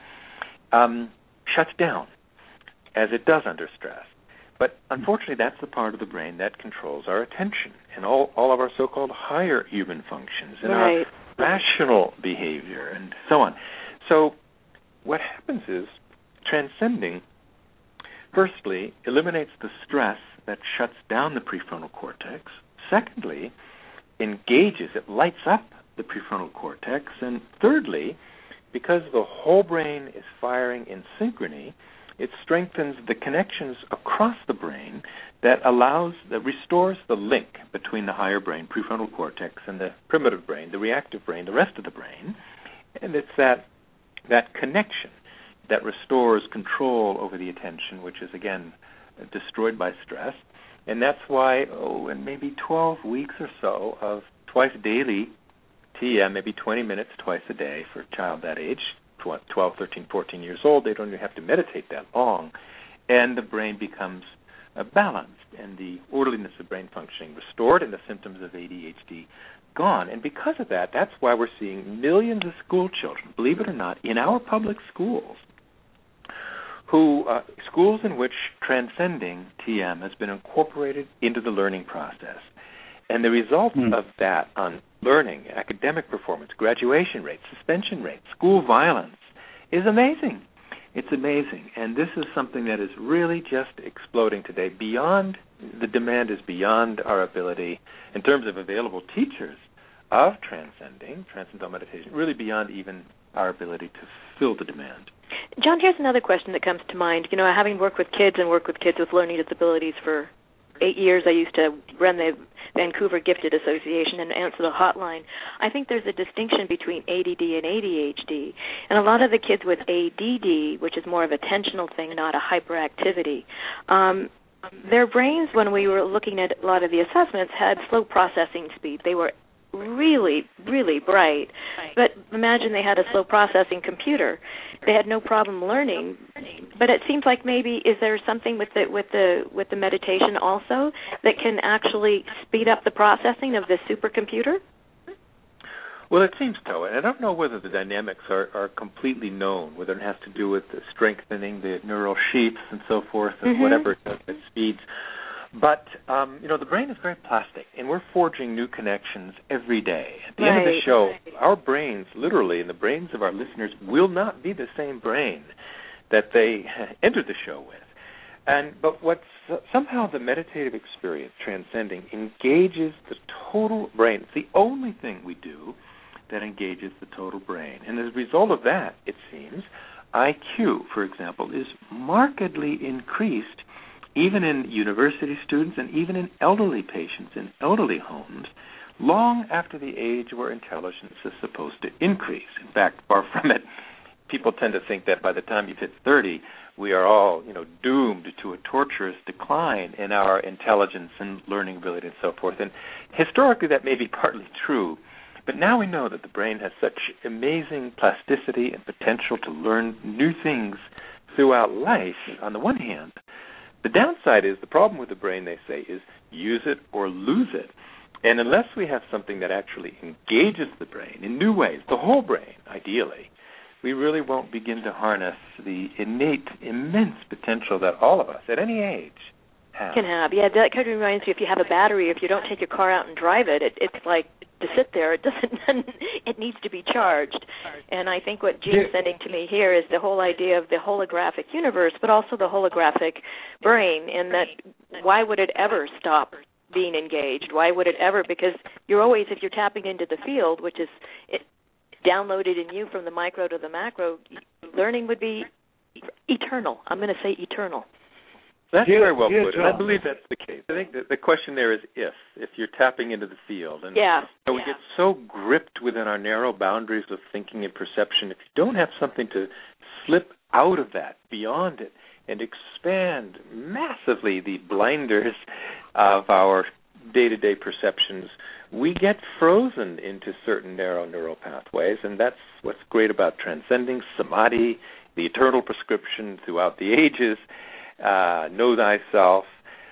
shuts down, as it does under stress. But unfortunately, that's the part of the brain that controls our attention and all of our so-called higher human functions and our rational behavior and so on. So what happens is transcending, firstly, eliminates the stress that shuts down the prefrontal cortex. Secondly, engages, it lights up the prefrontal cortex. And thirdly, because the whole brain is firing in synchrony, it strengthens the connections across the brain that restores the link between the higher brain, prefrontal cortex, and the primitive brain, the reactive brain, the rest of the brain. And it's that connection that restores control over the attention, which is, again, destroyed by stress. And that's why, in maybe 12 weeks or so of twice daily TM, maybe 20 minutes twice a day for a child that age, 12, 13, 14 years old, they don't even have to meditate that long, and the brain becomes balanced and the orderliness of brain functioning restored and the symptoms of ADHD gone. And because of that, that's why we're seeing millions of school children, believe it or not, in our public schools, schools in which transcending TM has been incorporated into the learning process. And the results of that on learning, academic performance, graduation rates, suspension rates, school violence is amazing. It's amazing. And this is something that is really just exploding today. The demand is beyond our ability, in terms of available teachers of transcendental meditation, really beyond even our ability to fill the demand. John, here's another question that comes to mind. Having worked with kids with learning disabilities for 8 years, I used to run the Vancouver Gifted Association and answer the hotline. I think there's a distinction between ADD and ADHD. And a lot of the kids with ADD, which is more of a attentional thing, not a hyperactivity, their brains, when we were looking at a lot of the assessments, had slow processing speed. They were really, really bright, but imagine they had a slow processing computer. They had no problem learning. But it seems like maybe is there something with the meditation also that can actually speed up the processing of this supercomputer? Well, it seems so, and I don't know whether the dynamics are completely known, whether it has to do with the strengthening the neural sheaths and so forth, and whatever it does at speeds. But, the brain is very plastic, and we're forging new connections every day. At the end of the show, our brains, literally, and the brains of our listeners, will not be the same brain that they entered the show with. But what's somehow the meditative experience, transcending, engages the total brain. It's the only thing we do that engages the total brain. And as a result of that, it seems, IQ, for example, is markedly increased even in university students and even in elderly patients in elderly homes, long after the age where intelligence is supposed to increase. In fact, far from it, people tend to think that by the time you hit 30, we are all, doomed to a torturous decline in our intelligence and learning ability and so forth. And historically, that may be partly true. But now we know that the brain has such amazing plasticity and potential to learn new things throughout life, on the one hand. The downside is, the problem with the brain, they say, is use it or lose it. And unless we have something that actually engages the brain in new ways, the whole brain, ideally, we really won't begin to harness the innate, immense potential that all of us, at any age, have. Can have. Yeah, that kind of reminds me, if you have a battery, if you don't take your car out and drive it, it's like to sit there. It doesn't. It needs to be charged. And I think what Gene's sending to me here is the whole idea of the holographic universe, but also the holographic brain, and that why would it ever stop being engaged? Why would it ever? Because you're always, if you're tapping into the field, which is downloaded in you from the micro to the macro, learning would be eternal. I'm going to say eternal. That's very well put, and I believe that's the case. I think the question there is if you're tapping into the field. And we get so gripped within our narrow boundaries of thinking and perception, if you don't have something to slip out of that, beyond it, and expand massively the blinders of our day-to-day perceptions, we get frozen into certain narrow neural pathways, and that's what's great about transcending samadhi, the eternal prescription throughout the ages. Know thyself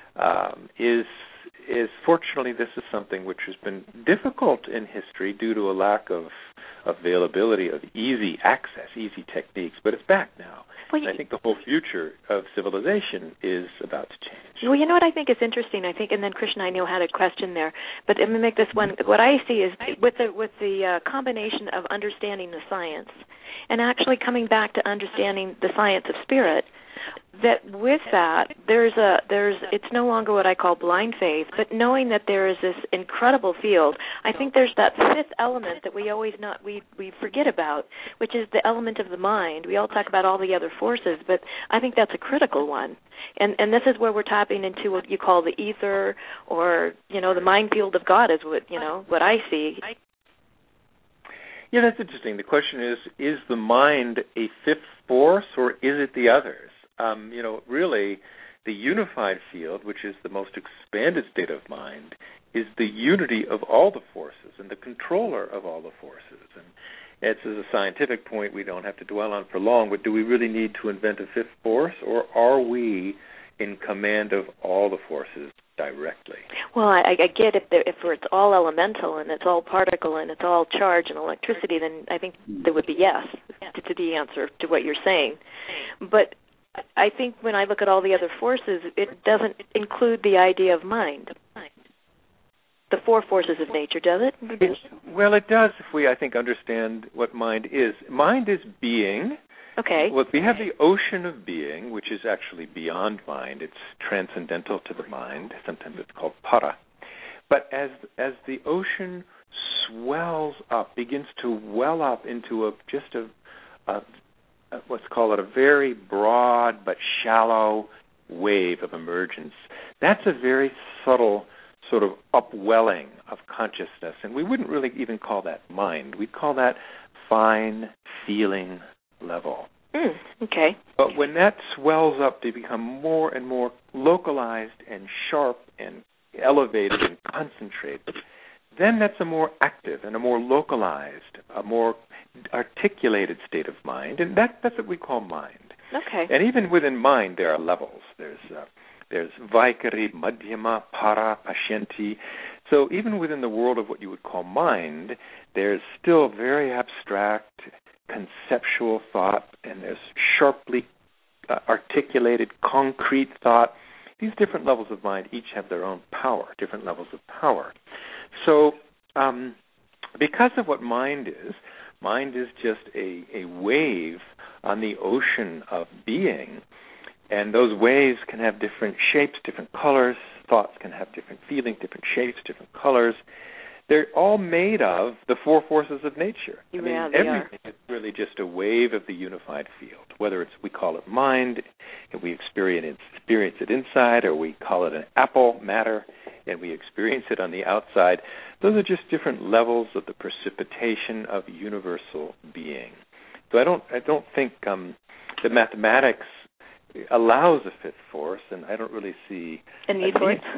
is fortunately, this is something which has been difficult in history due to a lack of availability of easy access, easy techniques, but it's back now. Well, and I think the whole future of civilization is about to change. Well, you know what I think is interesting? I think, and then Krishna, I know, had a question there, but let me make this one. What I see is with the combination of understanding the science and actually coming back to understanding the science of spirit, that with that it's no longer what I call blind faith, but knowing that there is this incredible field. I think there's that fifth element that we always we forget about, which is the element of the mind. We all talk about all the other forces, but I think that's a critical one. And this is where we're tapping into what you call the ether, or the mind field of God is what I see. Yeah, that's interesting. The question is the mind a fifth force, or is it the others? Really, the unified field, which is the most expanded state of mind, is the unity of all the forces and the controller of all the forces. And it's a scientific point we don't have to dwell on for long, but do we really need to invent a fifth force, or are we in command of all the forces directly? Well, I get if it's all elemental and it's all particle and it's all charge and electricity, then I think there would be yes to the answer to what you're saying. But I think when I look at all the other forces, it doesn't include the idea of mind. The four forces of nature, does it? Well, it does if we, I think, understand what mind is. Mind is being. Okay. Well, we have the ocean of being, which is actually beyond mind. It's transcendental to the mind. Sometimes it's called para. But as the ocean swells up, begins to well up into let's call it a very broad but shallow wave of emergence, that's a very subtle sort of upwelling of consciousness, and we wouldn't really even call that mind. We'd call that fine feeling level. Okay. But when that swells up to become more and more localized and sharp and elevated and concentrated, then that's a more active and a more localized, a more articulated state of mind, and that's what we call mind. Okay. And even within mind, there are levels. There's Vaikari, Madhyama, Para, Pashyenti. So even within the world of what you would call mind, there's still very abstract, conceptual thought, and there's sharply articulated, concrete thought. These different levels of mind each have their own power, different levels of power. So because of what mind is just a wave on the ocean of being, and those waves can have different shapes, different colors. Thoughts can have different feelings, different shapes, different colors. They're all made of the four forces of nature. Everything is really just a wave of the unified field, whether we call it mind, and we experience it inside, or we call it an apple, matter, and we experience it on the outside. Those are just different levels of the precipitation of universal being. So I don't think that mathematics allows a fifth force, and I don't really see a need for it.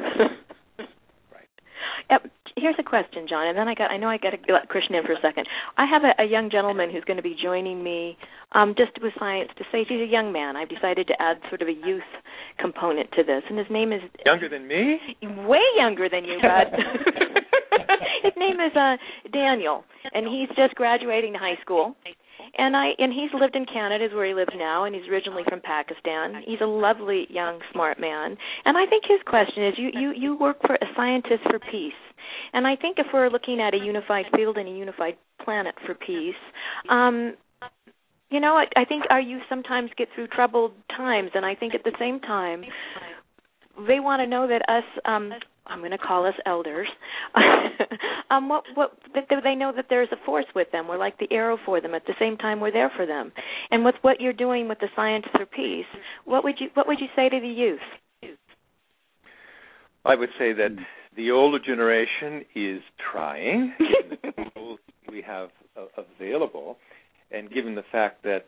Right. Here's a question, John, and then I know I got to let Krishna in for a second. I have a young gentleman who's going to be joining me just with science to say he's a young man. I've decided to add sort of a youth component to this, and his name is... Younger than me? Way younger than you, bud. His name is Daniel, and he's just graduating high school. And he's lived in Canada, is where he lives now, and he's originally from Pakistan. He's a lovely, young, smart man. And I think his question is, you work for a scientist for peace. And I think if we're looking at a unified field and a unified planet for peace, I think our youth sometimes get through troubled times, and I think at the same time, they want to know that us, I'm going to call us elders, that they know that there's a force with them. We're like the arrow for them. At the same time, we're there for them. And with what you're doing with the Science for Peace, what would you say to the youth? I would say that the older generation is trying, given the tools we have available, and given the fact that,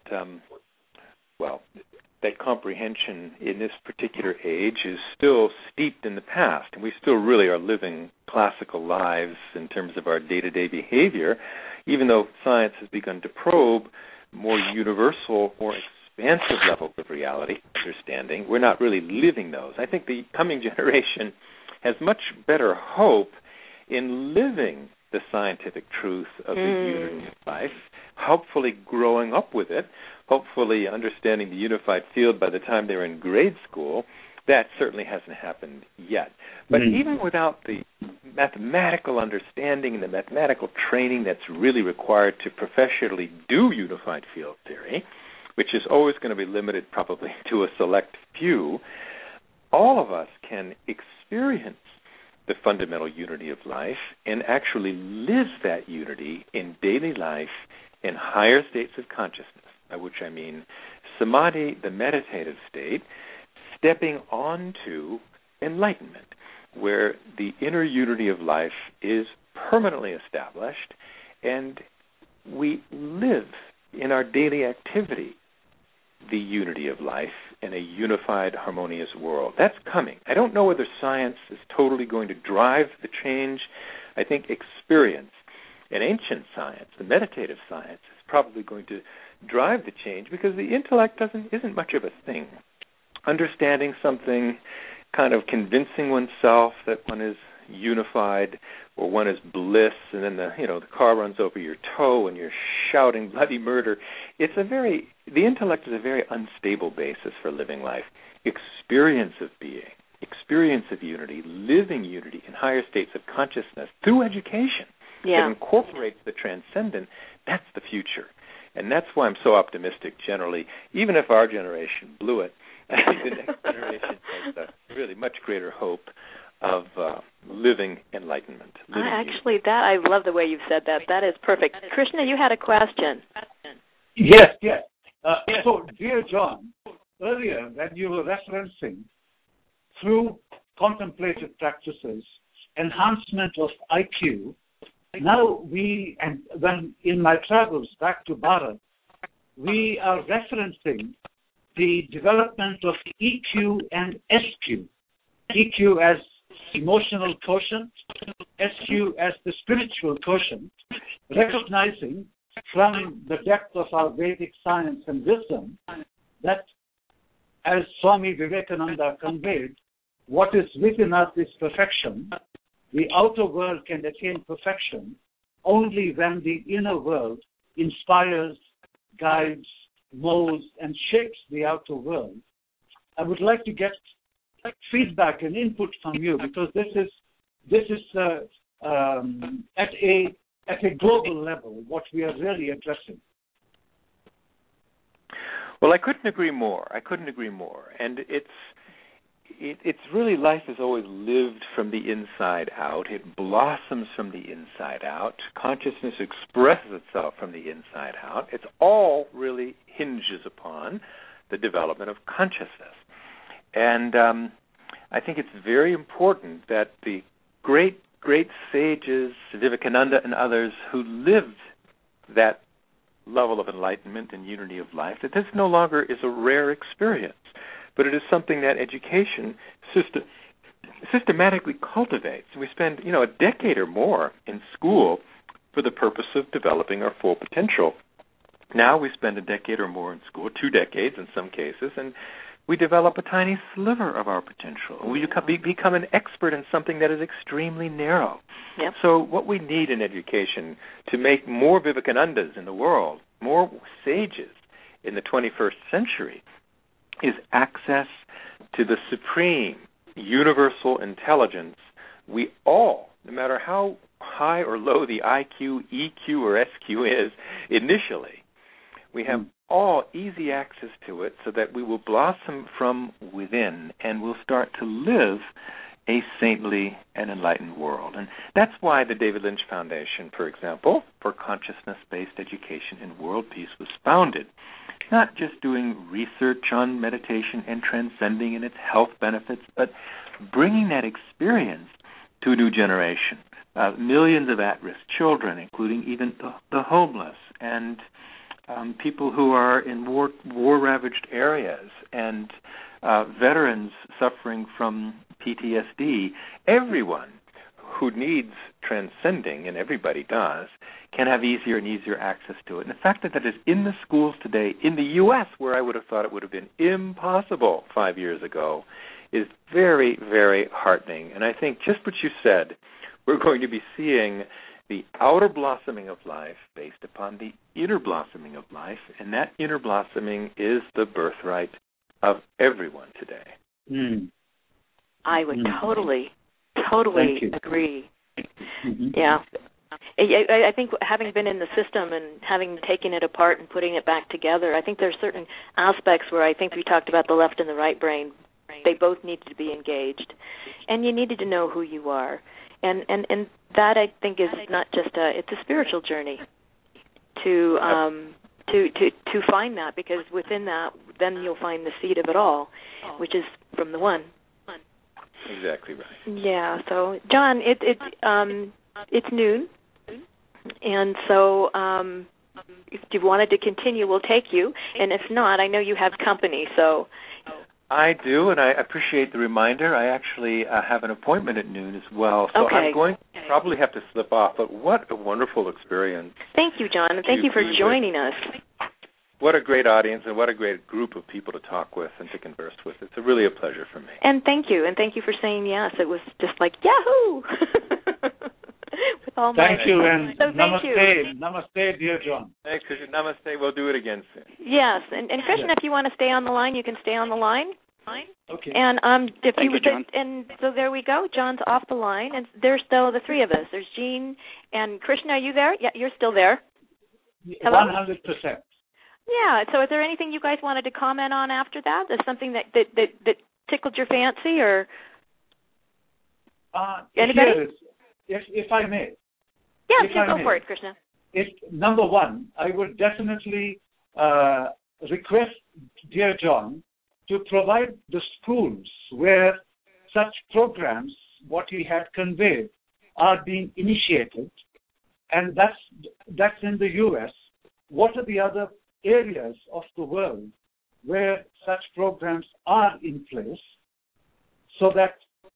that comprehension in this particular age is still steeped in the past, and we still really are living classical lives in terms of our day-to-day behavior, even though science has begun to probe more universal, more expansive levels of reality, understanding. We're not really living those. I think the coming generation has much better hope in living the scientific truth of the unity of life, hopefully growing up with it, hopefully understanding the unified field by the time they're in grade school. That certainly hasn't happened yet. But even without the mathematical understanding and the mathematical training that's really required to professionally do unified field theory, which is always going to be limited probably to a select few, all of us can experience the fundamental unity of life and actually live that unity in daily life in higher states of consciousness, by which I mean samadhi, the meditative state, stepping onto enlightenment, where the inner unity of life is permanently established and we live in our daily activity the unity of life in a unified, harmonious world. That's coming. I don't know whether science is totally going to drive the change. I think experience and ancient science, the meditative science, is probably going to drive the change because the intellect isn't much of a thing. Understanding something, kind of convincing oneself that one is unified or one is bliss, and then the car runs over your toe and you're shouting bloody murder. The intellect is a very unstable basis for living life. Experience of being, experience of unity, living unity in higher states of consciousness through education that incorporates the transcendent, that's the future. And that's why I'm so optimistic generally. Even if our generation blew it, I think the next generation has a really much greater hope of living enlightenment. I love the way you've said that. That is perfect. Krishna, you had a question. Yes. So, dear John, earlier when you were referencing through contemplative practices, enhancement of IQ, now when in my travels back to Bharat, we are referencing the development of EQ and SQ. EQ as emotional quotient, SQ as the spiritual quotient, recognizing from the depth of our Vedic science and wisdom that, as Swami Vivekananda conveyed, what is within us is perfection. The outer world can attain perfection only when the inner world inspires, guides, molds, and shapes the outer world. I would like to get feedback and input from you, because this is at a global level what we are really addressing. Well, I couldn't agree more. And it's really, life is always lived from the inside out. It blossoms from the inside out. Consciousness expresses itself from the inside out. It's all really hinges upon the development of consciousness. And I think it's very important that the great sages, Vivekananda and others, who lived that level of enlightenment and unity of life, that this no longer is a rare experience, but it is something that education systematically cultivates. We spend, a decade or more in school for the purpose of developing our full potential. Now we spend a decade or more in school, 2 decades in some cases, and we develop a tiny sliver of our potential. We become an expert in something that is extremely narrow. Yep. So what we need in education to make more Vivekanandas in the world, more sages in the 21st century, is access to the supreme universal intelligence we all, no matter how high or low the IQ, EQ, or SQ is initially, we have all easy access to it, so that we will blossom from within and will start to live a saintly and enlightened world. And that's why the David Lynch Foundation, for example, for consciousness-based education and world peace was founded. Not just doing research on meditation and transcending and its health benefits, but bringing that experience to a new generation. Millions of at-risk children, including even the homeless, and people who are in war-ravaged areas, and veterans suffering from PTSD. Everyone who needs transcending, and everybody does, can have easier and easier access to it. And the fact that is in the schools today, in the U.S., where I would have thought it would have been impossible 5 years ago, is very, very heartening. And I think just what you said, we're going to be seeing the outer blossoming of life based upon the inner blossoming of life, and that inner blossoming is the birthright of everyone today. I would totally agree. Mm-hmm. Yeah. I think having been in the system and having taken it apart and putting it back together, I think there's certain aspects where I think we talked about the left and the right brain. They both needed to be engaged, and you needed to know who you are. And that, I think, is not just it's a spiritual journey to find that, because within that, then you'll find the seed of it all, which is from the one. Exactly right. Yeah. So, John, it's noon, and so if you wanted to continue, we'll take you, and if not, I know you have company, so. I do, and I appreciate the reminder. I actually have an appointment at noon as well, so okay. I'm going to probably have to slip off, but what a wonderful experience. Thank you, John, and thank you for joining us. What a great audience, and what a great group of people to talk with and to converse with. It's really a pleasure for me. And thank you for saying yes. It was just like, yahoo! With all my thank you, and so namaste. Namaste, dear John. Thanks, Krishna. Namaste. We'll do it again soon. Yes, and Krishna, if you want to stay on the line, you can stay on the line. Okay. And if Thank you, John. And so there we go. John's off the line, and there's still the three of us. There's Jean and Krishna. Are you there? Yeah, you're still there. Hello? 100%. Yeah. So, is there anything you guys wanted to comment on after that? Is something that tickled your fancy, or anybody? If I may. Yeah, go for it, Krishna. Number one, I would definitely request, dear John, to provide the schools where such programs, what he had conveyed, are being initiated, and that's in the U.S. What are the other areas of the world where such programs are in place, so that,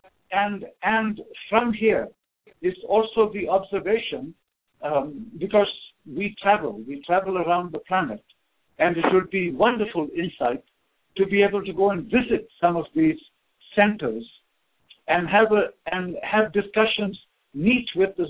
and from here is also the observation, because we travel around the planet, and it would be wonderful insight to be able to go and visit some of these centers and have discussions, meet with the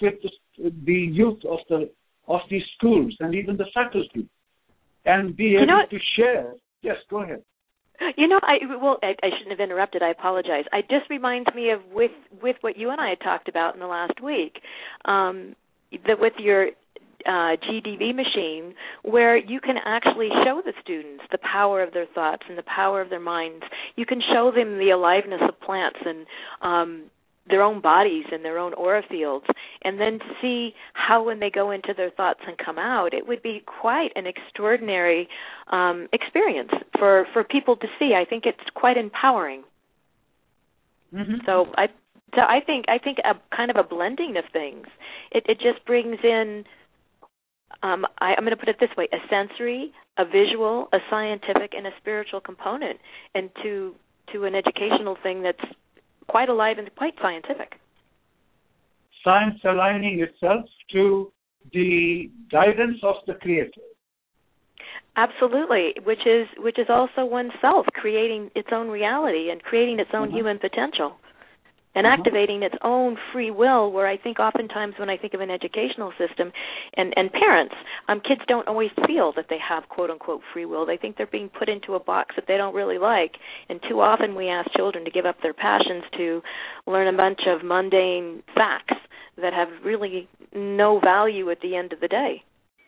youth of these schools and even the faculty, and be able to share. Yes, go ahead. I shouldn't have interrupted. I apologize. It just reminds me of with what you and I had talked about in the last week, that with your GDV machine, where you can actually show the students the power of their thoughts and the power of their minds. You can show them the aliveness of plants and their own bodies and their own aura fields, and then see how when they go into their thoughts and come out, it would be quite an extraordinary experience for people to see. I think it's quite empowering. Mm-hmm. So I think a kind of a blending of things. It just brings in, I'm going to put it this way, a sensory, a visual, a scientific, and a spiritual component, and to an educational thing that's quite alive and quite scientific. Science aligning itself to the guidance of the Creator. Absolutely, which is also oneself creating its own reality and creating its own human potential and activating its own free will, where I think oftentimes when I think of an educational system and parents, kids don't always feel that they have quote-unquote free will. They think they're being put into a box that they don't really like, and too often we ask children to give up their passions to learn a bunch of mundane facts that have really no value at the end of the day.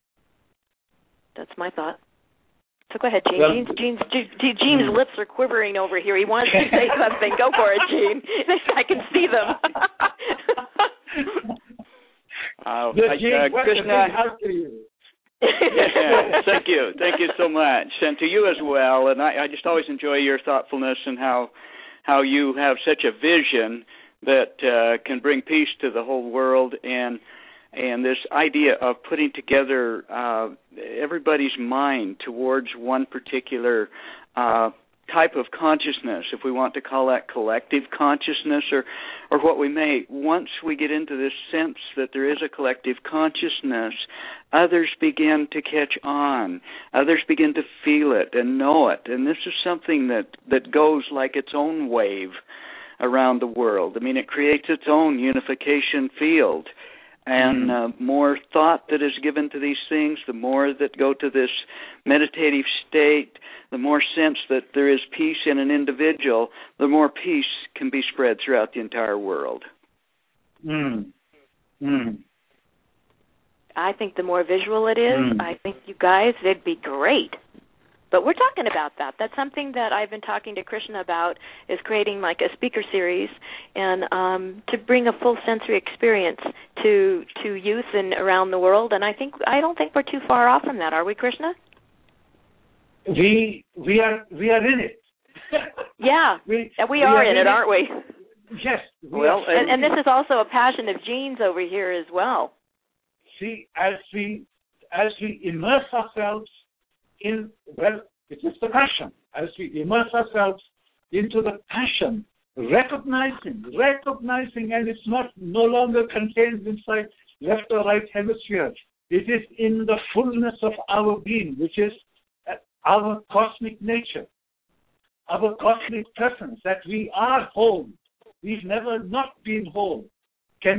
That's my thought. So go ahead, Gene. Well, Gene's lips are quivering over here. He wants to say something. Go for it, Gene. I can see them. Krishna, thank you so much, and to you as well. And I just always enjoy your thoughtfulness and how you have such a vision that can bring peace to the whole world, and this idea of putting together everybody's mind towards one particular type of consciousness, if we want to call that collective consciousness, or what we may. Once we get into this sense that there is a collective consciousness, others begin to catch on. Others begin to feel it and know it. And this is something that goes like its own wave around the world. I mean, it creates its own unification field. And more thought that is given to these things, the more that go to this meditative state, the more sense that there is peace in an individual, the more peace can be spread throughout the entire world. I think the more visual it is, I think you guys, it'd be great. But we're talking about that. That's something that I've been talking to Krishna about, is creating like a speaker series and to bring a full sensory experience to youth and around the world. And I don't think we're too far off from that, are we, Krishna? We are in it. Yeah, we are in it, aren't we? Yes. Well, and this is also a passion of Gene's over here as well. See, as we immerse ourselves it is the passion. As we immerse ourselves into the passion, recognizing, and it's no longer contained inside left or right hemisphere. It is in the fullness of our being, which is our cosmic nature, our cosmic presence, that we are whole. We've never not been whole. Yeah,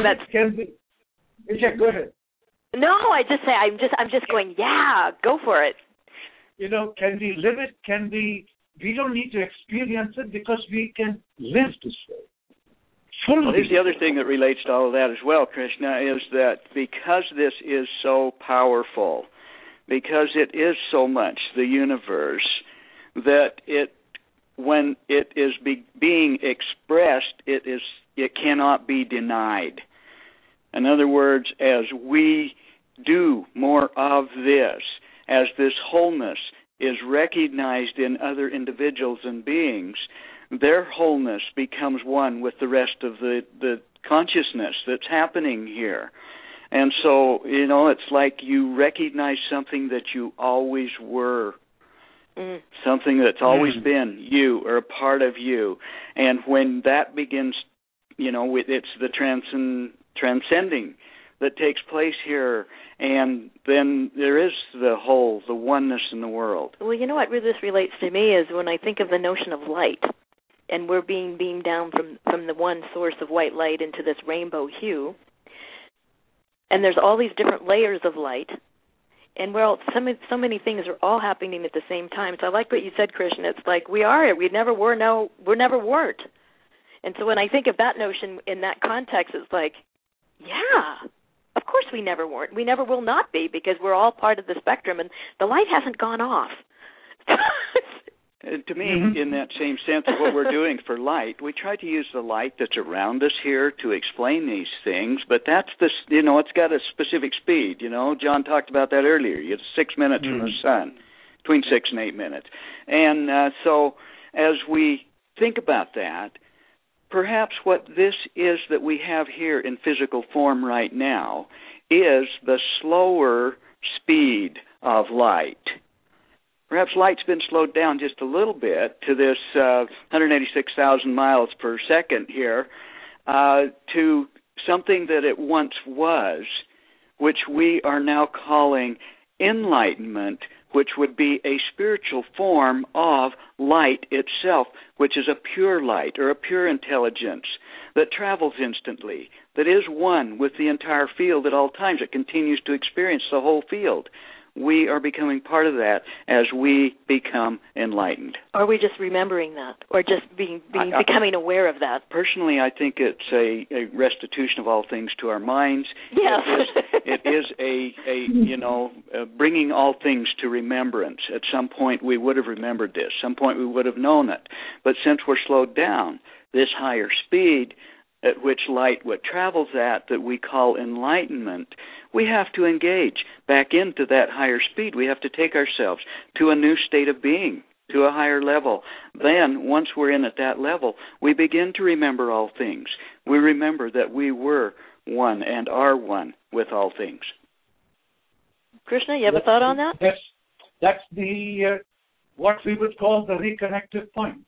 go ahead. No, I'm just going, yeah, go for it. Can we live it? We don't need to experience it, because we can live this way. Well, here's the other thing that relates to all of that as well, Krishna, is that because this is so powerful, because it is so much the universe, that when it is being expressed, it cannot be denied. In other words, as we do more of this, as this wholeness is recognized in other individuals and beings, their wholeness becomes one with the rest of the consciousness that's happening here. And so, it's like you recognize something that you always were. Mm. something that's always been you or a part of you. And when that begins, it's the transcending that takes place here, and then there is the whole, the oneness in the world. Well, you know what really this relates to me is when I think of the notion of light, and we're being beamed down from the one source of white light into this rainbow hue, and there's all these different layers of light, and so many things are all happening at the same time. So I like what you said, Krishna. It's like we never were, no, we never weren't. And so when I think of that notion in that context, it's like, yeah, of course we never weren't. We never will not be, because we're all part of the spectrum, and the light hasn't gone off. To me, in that same sense of what we're doing for light, we try to use the light that's around us here to explain these things, but that's it's got a specific speed. John talked about that earlier. It's 6 minutes from the sun, between 6 and 8 minutes. And so as we think about that, perhaps what this is that we have here in physical form right now is the slower speed of light. Perhaps light's been slowed down just a little bit to this 186,000 miles per second here, to something that it once was, which we are now calling enlightenment, which would be a spiritual form of light itself, which is a pure light or a pure intelligence that travels instantly, that is one with the entire field at all times. It continues to experience the whole field. We are becoming part of that as we become enlightened. Are we just remembering that, or just becoming aware of that? Personally, I think it's a restitution of all things to our minds. Yes. It is bringing all things to remembrance. At some point, we would have remembered this. Some point, we would have known it. But since we're slowed down, this higher speed at which light travels at, that we call enlightenment, we have to engage back into that higher speed. We have to take ourselves to a new state of being, to a higher level. Then, once we're in at that level, we begin to remember all things. We remember that we were one and are one with all things. Krishna, you have a thought on that? That's the what we would call the reconnective point.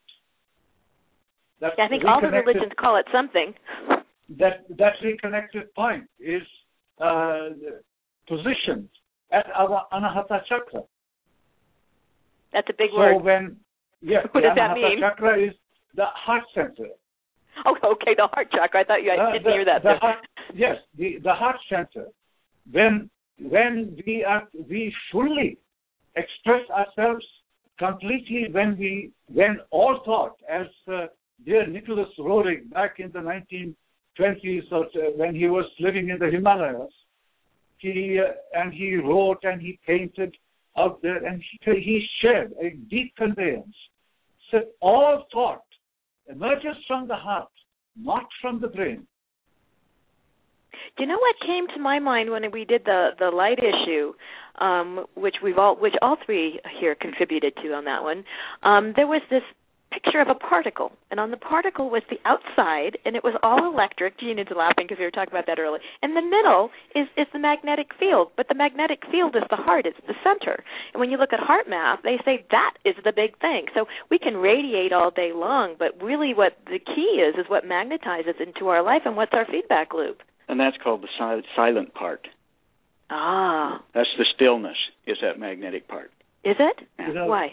I think all the religions call it something. That reconnective point is positioned at our Anahata Chakra. That's a big word. So what does that mean? The Anahata Chakra is the heart center. Oh, okay, the heart chakra. I thought you guys didn't hear that. Yes, the heart center. When we fully express ourselves completely, when all thought, as dear Nicholas Roerich back in the 1920s, or when he was living in the Himalayas, he wrote and he painted out there, and he shared a deep conveyance. Said all thought emerges from the heart, not from the brain. Do you know what came to my mind when we did the light issue, which all three here contributed to on that one? There was this picture of a particle, and on the particle was the outside, and it was all electric. Gene is laughing because we were talking about that earlier. In the middle is the magnetic field, but the magnetic field is the heart, it's the center. And when you look at heart math, they say that is the big thing. So we can radiate all day long, but really what the key is what magnetizes into our life and what's our feedback loop. And that's called the silent part. Ah. That's the stillness, is that magnetic part. Is it? Yeah. Why?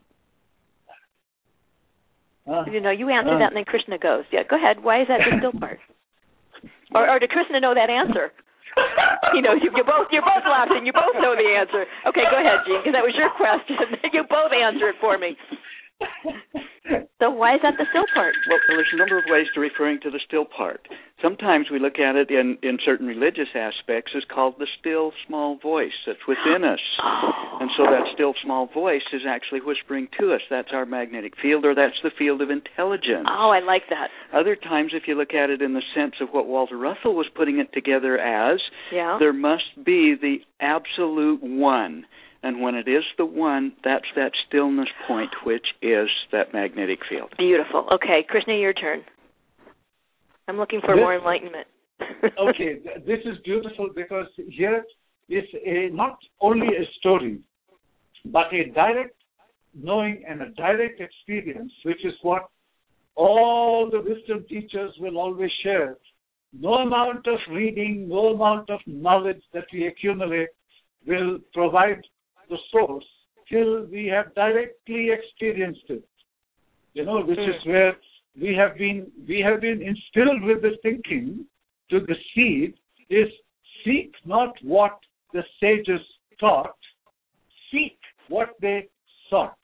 You answer that and then Krishna goes. Yeah, go ahead. Why is that the still part? Or did Krishna know that answer? You're both laughing. You both know the answer. Okay, go ahead, Gene, because that was your question. You both answer it for me. So why is that the still part? Well, there's a number of ways to referring to the still part. Sometimes we look at it in certain religious aspects as called the still small voice that's within us. Oh. And so that still small voice is actually whispering to us. That's our magnetic field, or that's the field of intelligence. Oh, I like that. Other times, if you look at it in the sense of what Walter Russell was putting it together as, there must be the absolute one. And when it is the one, that's that stillness point, which is that magnetic field. Beautiful. Okay, Krishna, your turn. I'm looking for more enlightenment. Okay, this is beautiful because here is not only a story, but a direct knowing and a direct experience, which is what all the wisdom teachers will always share. No amount of reading, no amount of knowledge that we accumulate will provide the source till we have directly experienced it. Which is where we have been instilled with the thinking to the seed is seek not what the sages taught, seek what they sought.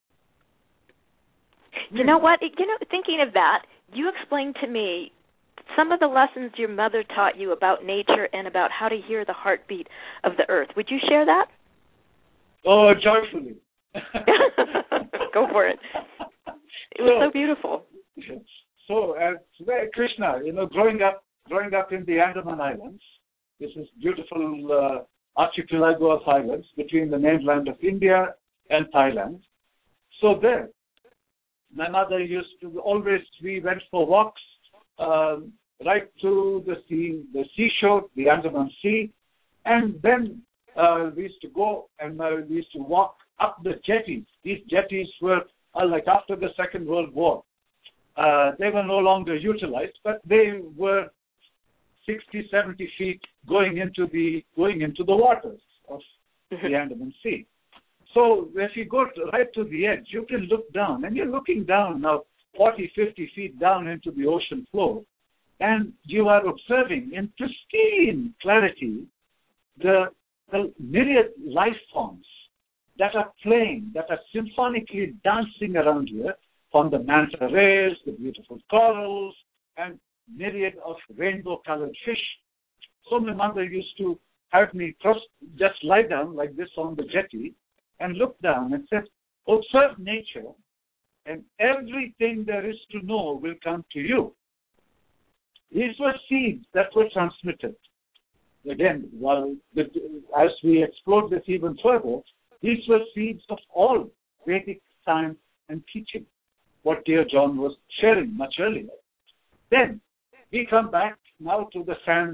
You know what? Thinking of that, you explained to me some of the lessons your mother taught you about nature and about how to hear the heartbeat of the earth. Would you share that? Oh, joyfully. Go for it. It was so beautiful. So, Krishna, growing up in the Andaman Islands, this is beautiful archipelago of islands between the mainland of India and Thailand. So there, my mother used to we went for walks right to the sea, the seashore, the Andaman Sea, and then we used to go and we used to walk up the jetties. These jetties were like after the Second World War. They were no longer utilized, but they were 60, 70 feet going into the waters of the Andaman Sea. So if you go right to the edge, you can look down, and you're looking down now 40, 50 feet down into the ocean floor, and you are observing in pristine clarity the myriad life forms that are playing, that are symphonically dancing around here, from the manta rays, the beautiful corals, and myriad of rainbow-colored fish. So my mother used to have me just lie down like this on the jetty and look down and said, observe nature, and everything there is to know will come to you. These were seeds that were transmitted. Again, as we explore this even further, these were seeds of all Vedic science and teaching, what dear John was sharing much earlier. Then we come back now to the sands,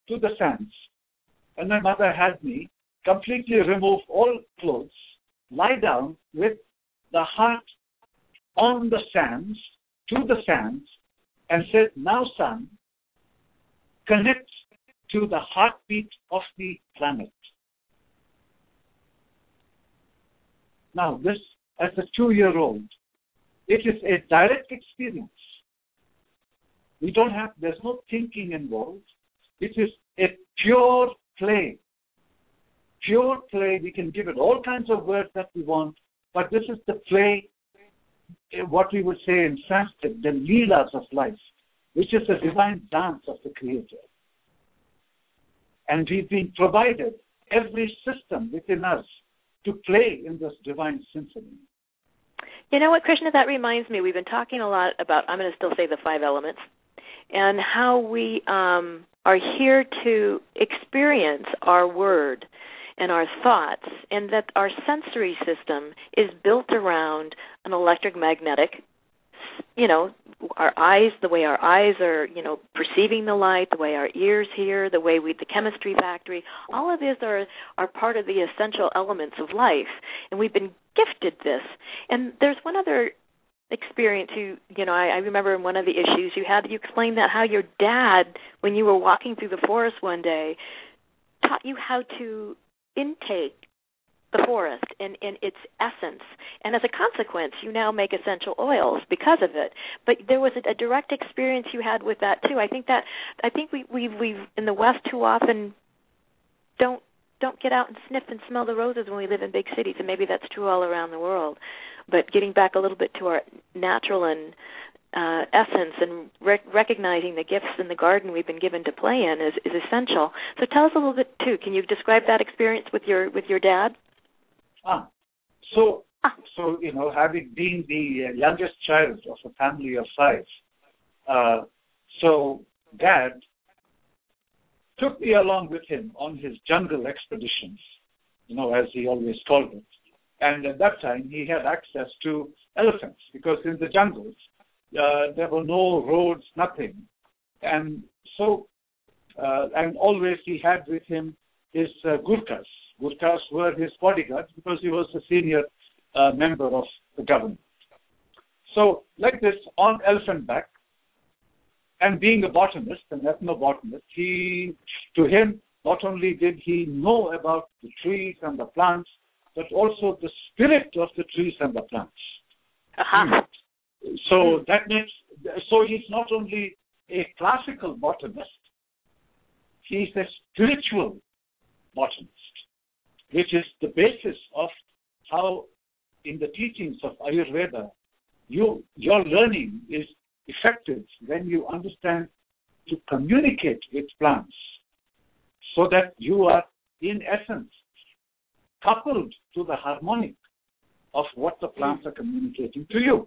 and my mother had me completely remove all clothes, lie down with the heart on the sands, to the sands, and said, now son, connect to the heartbeat of the planet. Now this, as a 2-year-old, it is a direct experience. There's no thinking involved. It is a pure play. Pure play, we can give it all kinds of words that we want, but this is the play, what we would say in Sanskrit, the leelas of life, which is the divine dance of the Creator. And we've been provided every system within us to play in this divine symphony. You know what, Krishna, that reminds me, we've been talking a lot about, I'm going to still say the 5 elements, and how we are here to experience our word and our thoughts, and that our sensory system is built around an electromagnetic, our eyes, the way our eyes are, perceiving the light, the way our ears hear, the way the chemistry factory, all of these are part of the essential elements of life, and we've been gifted this. And there's one other experience I remember in one of the issues you explained that how your dad, when you were walking through the forest one day, taught you how to intake the forest and its essence, and as a consequence, you now make essential oils because of it. But there was a direct experience you had with that too. I think we in the West too often don't get out and sniff and smell the roses when we live in big cities, and maybe that's true all around the world. But getting back a little bit to our natural and essence and recognizing the gifts in the garden we've been given to play in is essential. So tell us a little bit too. Can you describe that experience with your dad? So having been the youngest child of a family of 5, so Dad took me along with him on his jungle expeditions, as he always called it. And at that time, he had access to elephants because in the jungles, there were no roads, nothing. And so, and always he had with him his Gurkhas. Gurkhas were his bodyguards because he was the senior member of the government. So, like this, on elephant back, and being a botanist, an ethnobotanist, to him, not only did he know about the trees and the plants, but also the spirit of the trees and the plants. Uh-huh. So that means, so he's not only a classical botanist, he's a spiritual botanist, which is the basis of how, in the teachings of Ayurveda, your learning is effective when you understand to communicate with plants, so that you are, in essence, coupled to the harmonic of what the plants are communicating to you.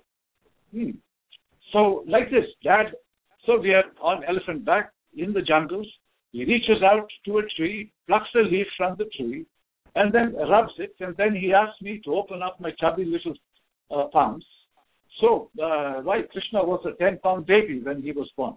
So, like this, Dad, so we are on elephant back in the jungles. He reaches out to a tree, plucks a leaf from the tree, and then rubs it, and then he asks me to open up my chubby little palms. So, why Krishna was a 10-pound baby when he was born.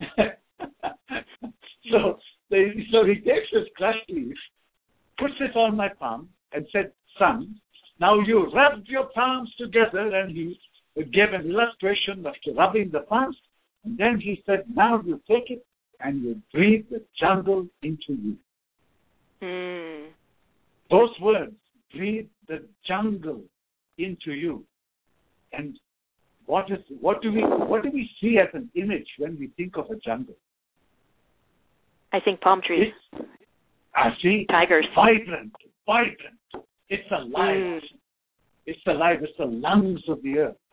So he takes his crushed leaf, puts it on my palm, and said, "Son, now you rubbed your palms together," and he gave an illustration of rubbing the palms. And then he said, "Now you take it and you breathe the jungle into you." Those words, breathe the jungle into you. And what do we see as an image when we think of a jungle? I think palm trees. I see. Tigers. Vibrant. It's alive. It's alive. It's the lungs of the earth.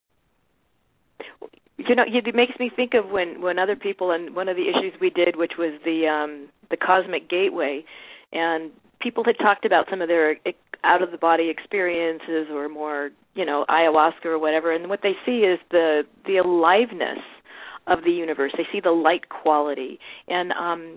You know, it makes me think of when other people, and one of the issues we did, which was the Cosmic Gateway, and people had talked about some of their out-of-the-body experiences or more, ayahuasca or whatever, and what they see is the aliveness of the universe. They see the light quality. And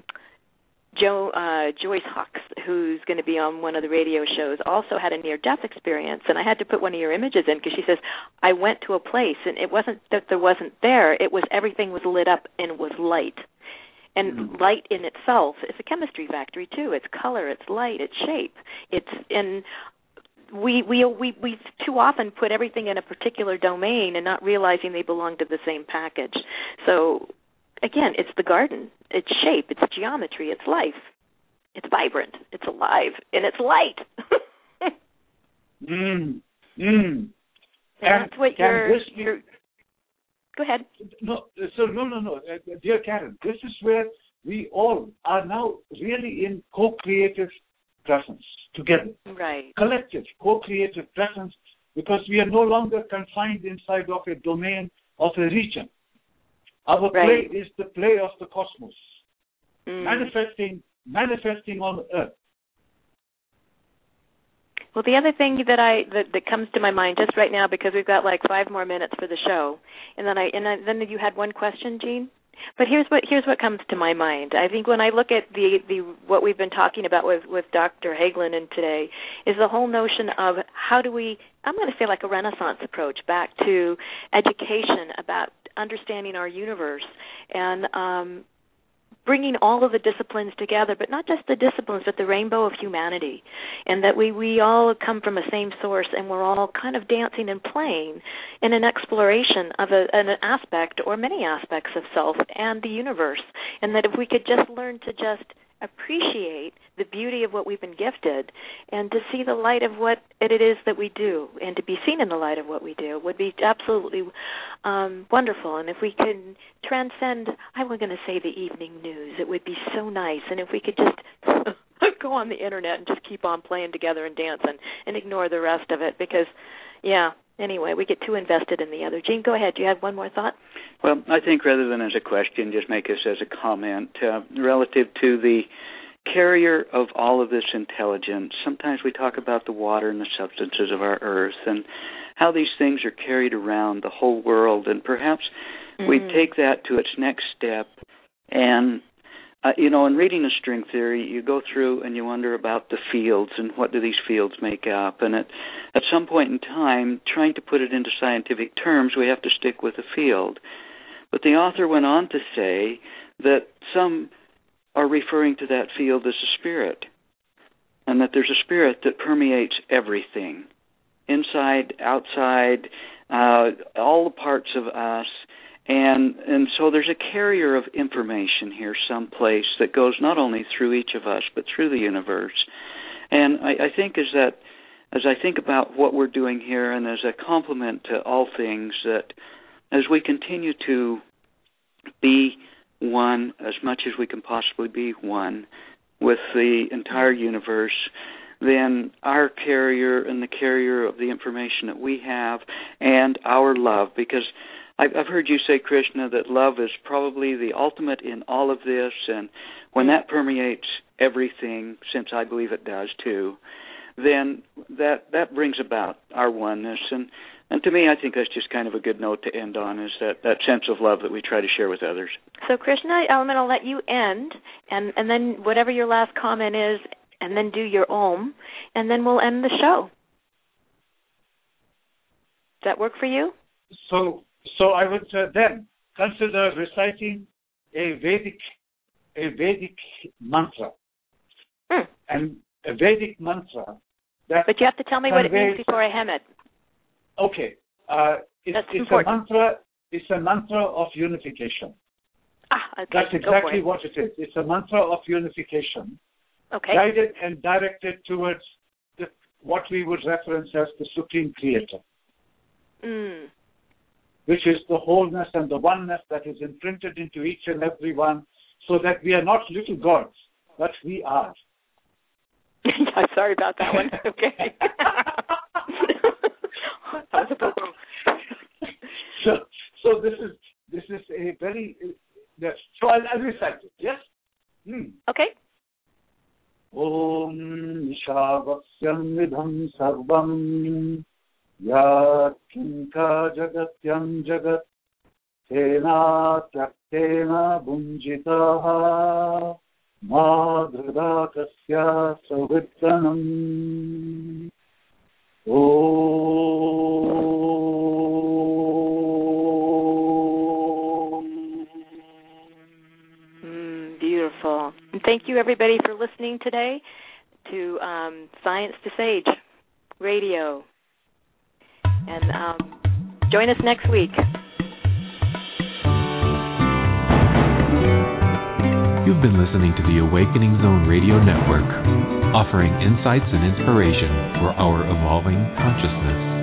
Joyce Hawks, who's going to be on one of the radio shows, also had a near-death experience, and I had to put one of your images in because she says, I went to a place, and it wasn't that there wasn't there, it was everything was lit up and was light. And light in itself is a chemistry factory, too. It's color, it's light, it's shape. We too often put everything in a particular domain and not realizing they belong to the same package. So, again, it's the garden. It's shape. It's geometry. It's life. It's vibrant. It's alive. And it's light. And that's what you're... Go ahead. No. Dear Karen, this is where we all are now really in co-creative presence together. Right. Collective, co-creative presence, because we are no longer confined inside of a domain of a region. Our play is the play of the cosmos, manifesting on Earth. Well, the other thing that comes to my mind just right now, because we've got like 5 more minutes for the show, and then you had one question, Jean. But here's what comes to my mind. I think when I look at the what we've been talking about with Dr. Hagelin and today is the whole notion of how do we, I'm going to say like a Renaissance approach back to education about understanding our universe and bringing all of the disciplines together, but not just the disciplines, but the rainbow of humanity, and that we all come from the same source, and we're all kind of dancing and playing in an exploration of an aspect or many aspects of self and the universe, and that if we could just learn to just appreciate the beauty of what we've been gifted and to see the light of what it is that we do and to be seen in the light of what we do would be absolutely wonderful. And if we can transcend, I was going to say the evening news, it would be so nice. And if we could just go on the internet and just keep on playing together and dancing and ignore the rest of it because, anyway, we get too invested in the other. Jean, go ahead. Do you have one more thought? Well, I think rather than as a question, just make this as a comment relative to the carrier of all of this intelligence. Sometimes we talk about the water and the substances of our earth and how these things are carried around the whole world, and perhaps we take that to its next step. And in reading a string theory, you go through and you wonder about the fields and what do these fields make up. And at some point in time, trying to put it into scientific terms, we have to stick with the field. But the author went on to say that some are referring to that field as a spirit, and that there's a spirit that permeates everything. inside, outside, all the parts of us. And so there's a carrier of information here someplace that goes not only through each of us, but through the universe. And I think as I think about what we're doing here, and as a complement to all things, that as we continue to be one as much as we can possibly be one with the entire universe, then our carrier and the carrier of the information that we have and our love, because I've heard you say, Krishna, that love is probably the ultimate in all of this, and when that permeates everything, since I believe it does too, then that brings about our oneness. And to me, I think that's just kind of a good note to end on, is that sense of love that we try to share with others. So, Krishna, I'm going to let you end, and then whatever your last comment is, and then do your Om, and then we'll end the show. Does that work for you? So I would then consider reciting a Vedic mantra. And a Vedic mantra that... But you have to tell me what it means before I hem it. Okay. It's a mantra of unification. Okay. That's exactly what it is. It's a mantra of unification. Okay. Guided and directed towards what we would reference as the Supreme Creator. Which is the wholeness and the oneness that is imprinted into each and every one, so that we are not little gods, but we are. I'm sorry about that one. Okay. So this is a very so I'll recite it. Yes. Okay. Om Nishavasyam Vidham Sarvam Yat Kinka Jagatyam Jagat Tena Tyaktena Bunjitaha Madhradakasya Savittanam. Beautiful. And thank you, everybody, for listening today to Science to Sage Radio. And join us next week. You've been listening to the Awakening Zone Radio Network, offering insights and inspiration for our evolving consciousness.